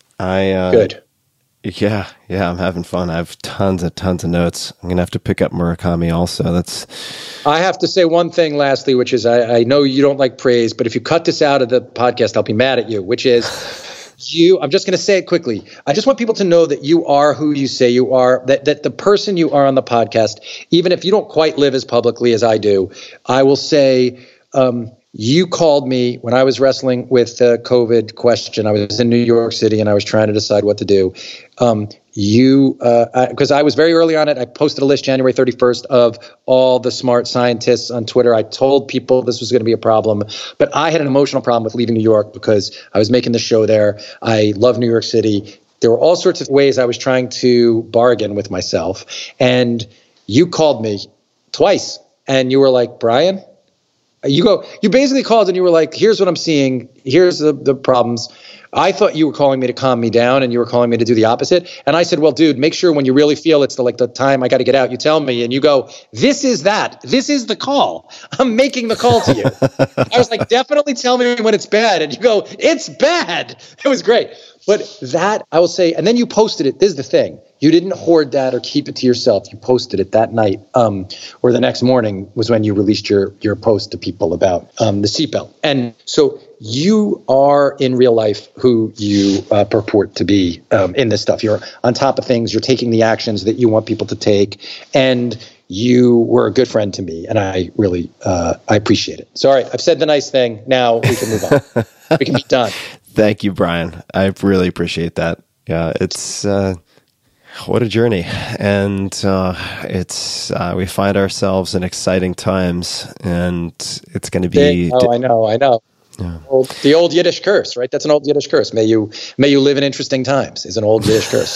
I uh, Good. Yeah, yeah, I'm having fun. I have tons and tons of notes. I'm gonna have to pick up Murakami also. That's. I have to say one thing lastly, which is I, I know you don't like praise, but if you cut this out of the podcast, I'll be mad at you. Which is, you. I'm just gonna say it quickly. I just want people to know that you are who you say you are. That that the person you are on the podcast, even if you don't quite live as publicly as I do, I will say. Um, You called me when I was wrestling with the COVID question. I was in New York City and I was trying to decide what to do. Um, you, because uh, I, I was very early on it. I posted a list January thirty-first of all the smart scientists on Twitter. I told people this was going to be a problem, but I had an emotional problem with leaving New York because I was making the show there. I love New York City. There were all sorts of ways I was trying to bargain with myself. And you called me twice and you were like, Brian, You go. You basically called and you were like, "Here's what I'm seeing. Here's the, the problems." I thought you were calling me to calm me down, and you were calling me to do the opposite. And I said, "Well, dude, make sure when you really feel it's the, like the time I got to get out, you tell me." And you go, "This is that. This is the call. I'm making the call to you." I was like, "Definitely tell me when it's bad." And you go, "It's bad." It was great. But that I will say, and then you posted it. This is the thing. You didn't hoard that or keep it to yourself. You posted it that night, um, or the next morning was when you released your your post to people about um, the seatbelt. And so you are in real life who you uh, purport to be um, in this stuff. You're on top of things. You're taking the actions that you want people to take, and you were a good friend to me, and I really uh, I appreciate it. So, all right, I've said the nice thing. Now we can move on. We can be done. Thank you, Brian. I really appreciate that. Yeah, it's uh, what a journey, and uh, it's uh, we find ourselves in exciting times, and it's going to be. Oh, I know, I know. Yeah. Old, the old Yiddish curse, right? That's an old Yiddish curse. May you may you live in interesting times is an old Yiddish curse.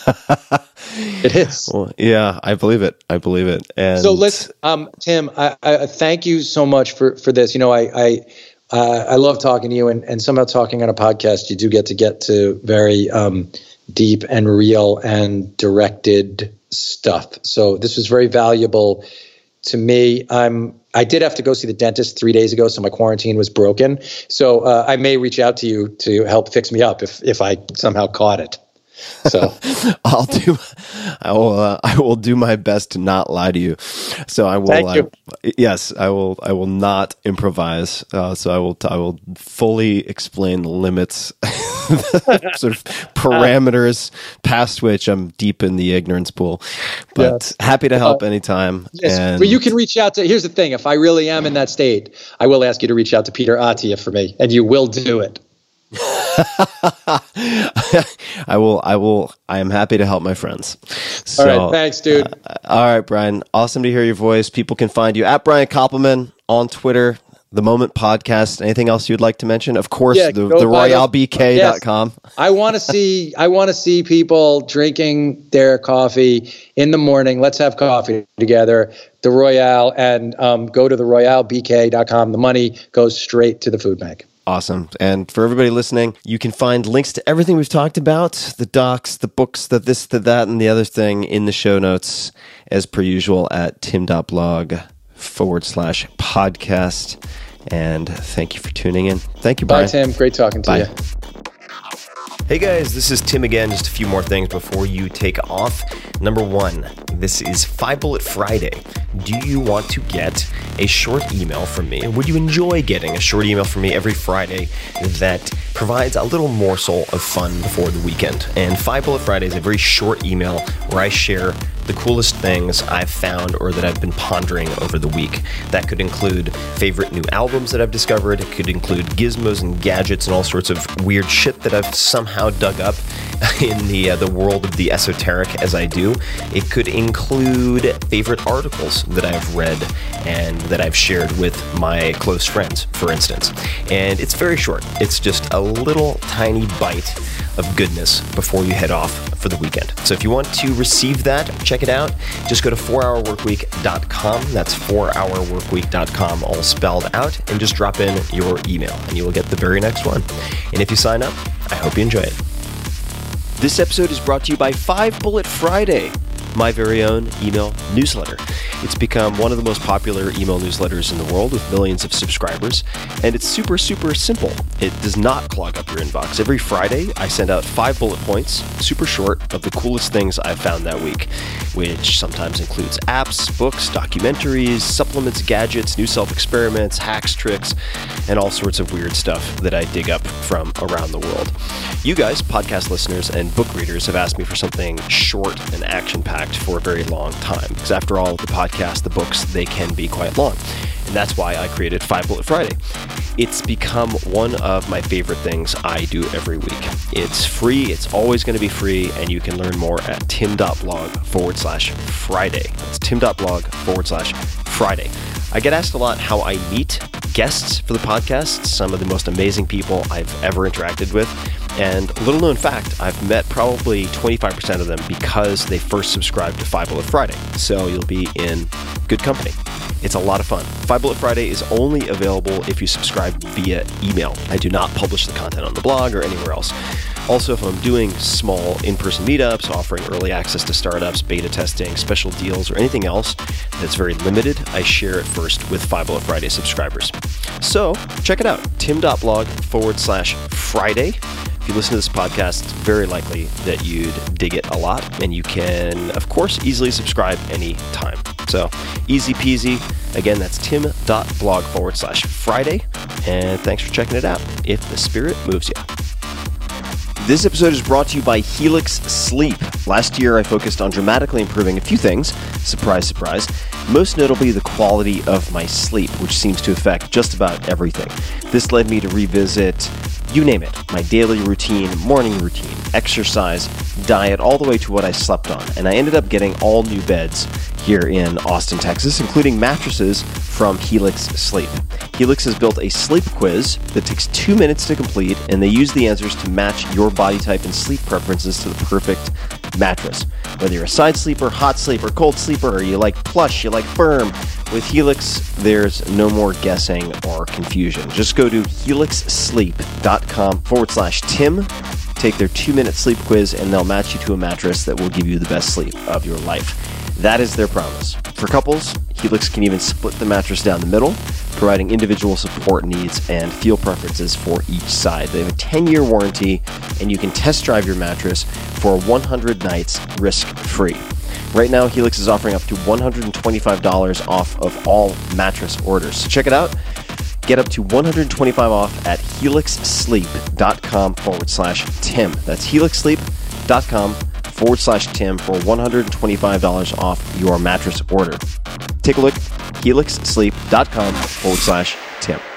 It is. Well, yeah, I believe it. I believe it. And so let's, um, Tim. I, I thank you so much for for this. You know, I. I Uh, I love talking to you, and, and somehow talking on a podcast, you do get to get to very um, deep and real and directed stuff. So this was very valuable to me. I'm I did have to go see the dentist three days ago, so my quarantine was broken. So uh, I may reach out to you to help fix me up if if I somehow caught it. So I'll do. I will. Uh, I will do my best to not lie to you. So I will. Thank you. I, yes, I will. I will not improvise. Uh, so I will. I will fully explain the limits, sort of parameters past which I'm deep in the ignorance pool. But yes. Happy to help uh, anytime. Yes, and but you can reach out to. Here's the thing: if I really am in that state, I will ask you to reach out to Peter Attia for me, and you will do it. I will. I will. I am happy to help my friends. So, all right, thanks, dude. Uh, all right, Brian. Awesome to hear your voice. People can find you at Brian Koppelman on Twitter, The Moment Podcast. Anything else you'd like to mention? Of course, yeah, the, the royale b k dot com. Yes. I want to see. I want to see people drinking their coffee in the morning. Let's have coffee together. The Royale, and um, go to the royale b k dot com. The money goes straight to the food bank. Awesome. And for everybody listening, you can find links to everything we've talked about, the docs, the books, the this, the that, and the other thing in the show notes, as per usual, at tim.blog forward slash podcast. And thank you for tuning in. Thank you, Brian. Bye, Tim. Great talking to Bye. you. Hey guys, this is Tim again. Just a few more things before you take off. Number one, this is Five Bullet Friday. Do you want to get a short email from me? Would you enjoy getting a short email from me every Friday that provides a little morsel of fun before the weekend? And Five Bullet Friday is a very short email where I share the coolest things I've found or that I've been pondering over the week. That could include favorite new albums that I've discovered. It could include gizmos and gadgets and all sorts of weird shit that I've somehow dug up. in the uh, the world of the esoteric as I do. It could include favorite articles that I've read and that I've shared with my close friends, for instance. And it's very short. It's just a little tiny bite of goodness before you head off for the weekend. So if you want to receive that, check it out. Just go to four hour work week dot com. That's four hour work week dot com, all spelled out, and just drop in your email and you will get the very next one. And if you sign up, I hope you enjoy it. This episode is brought to you by Five Bullet Friday, my very own email newsletter. It's become one of the most popular email newsletters in the world with millions of subscribers, and it's super, super simple. It does not clog up your inbox. Every Friday, I send out five bullet points, super short, of the coolest things I've found that week, which sometimes includes apps, books, documentaries, supplements, gadgets, new self-experiments, hacks, tricks, and all sorts of weird stuff that I dig up from around the world. You guys, podcast listeners and book readers, have asked me for something short and action-packed for a very long time, because after all, the podcast, the books, they can be quite long. And that's why I created Five Bullet Friday. It's become one of my favorite things I do every week. It's free, it's always going to be free, and you can learn more at tim.blog forward slash Friday. That's tim.blog forward slash Friday. I get asked a lot how I meet guests for the podcast, some of the most amazing people I've ever interacted with. And a little known fact, I've met probably twenty-five percent of them because they first subscribed to Five Bullet Friday. So you'll be in good company. It's a lot of fun. Five Bullet Friday is only available if you subscribe via email. I do not publish the content on the blog or anywhere else. Also, if I'm doing small in-person meetups, offering early access to startups, beta testing, special deals, or anything else that's very limited, I share it first with Five Bullet Friday subscribers. So check it out, tim.blog forward slash Friday. If you listen to this podcast, it's very likely that you'd dig it a lot, and you can, of course, easily subscribe anytime. So easy peasy. Again, that's tim.blog forward slash Friday, and thanks for checking it out, if the spirit moves you. This episode is brought to you by Helix Sleep. Last year, I focused on dramatically improving a few things. Surprise, surprise. Most notably, the quality of my sleep, which seems to affect just about everything. This led me to revisit, you name it, my daily routine, morning routine, exercise, diet, all the way to what I slept on. And I ended up getting all new beds here in Austin, Texas, including mattresses from Helix Sleep. Helix has built a sleep quiz that takes two minutes to complete, and they use the answers to match your body type and sleep preferences to the perfect mattress. Whether you're a side sleeper, hot sleeper, cold sleeper, or you like plush, you like firm, with Helix, there's no more guessing or confusion. Just go to helixsleep.com forward slash Tim, take their two-minute sleep quiz, and they'll match you to a mattress that will give you the best sleep of your life. That is their promise. For couples, Helix can even split the mattress down the middle, providing individual support needs and feel preferences for each side. They have a ten-year warranty, and you can test drive your mattress for one hundred nights risk-free. Right now, Helix is offering up to one hundred twenty-five dollars off of all mattress orders. So check it out. Get up to one hundred twenty-five dollars off at helixsleep.com forward slash Tim. That's helixsleep.com forward slash Tim for one hundred twenty-five dollars off your mattress order. Take a look, helixsleep.com forward slash Tim.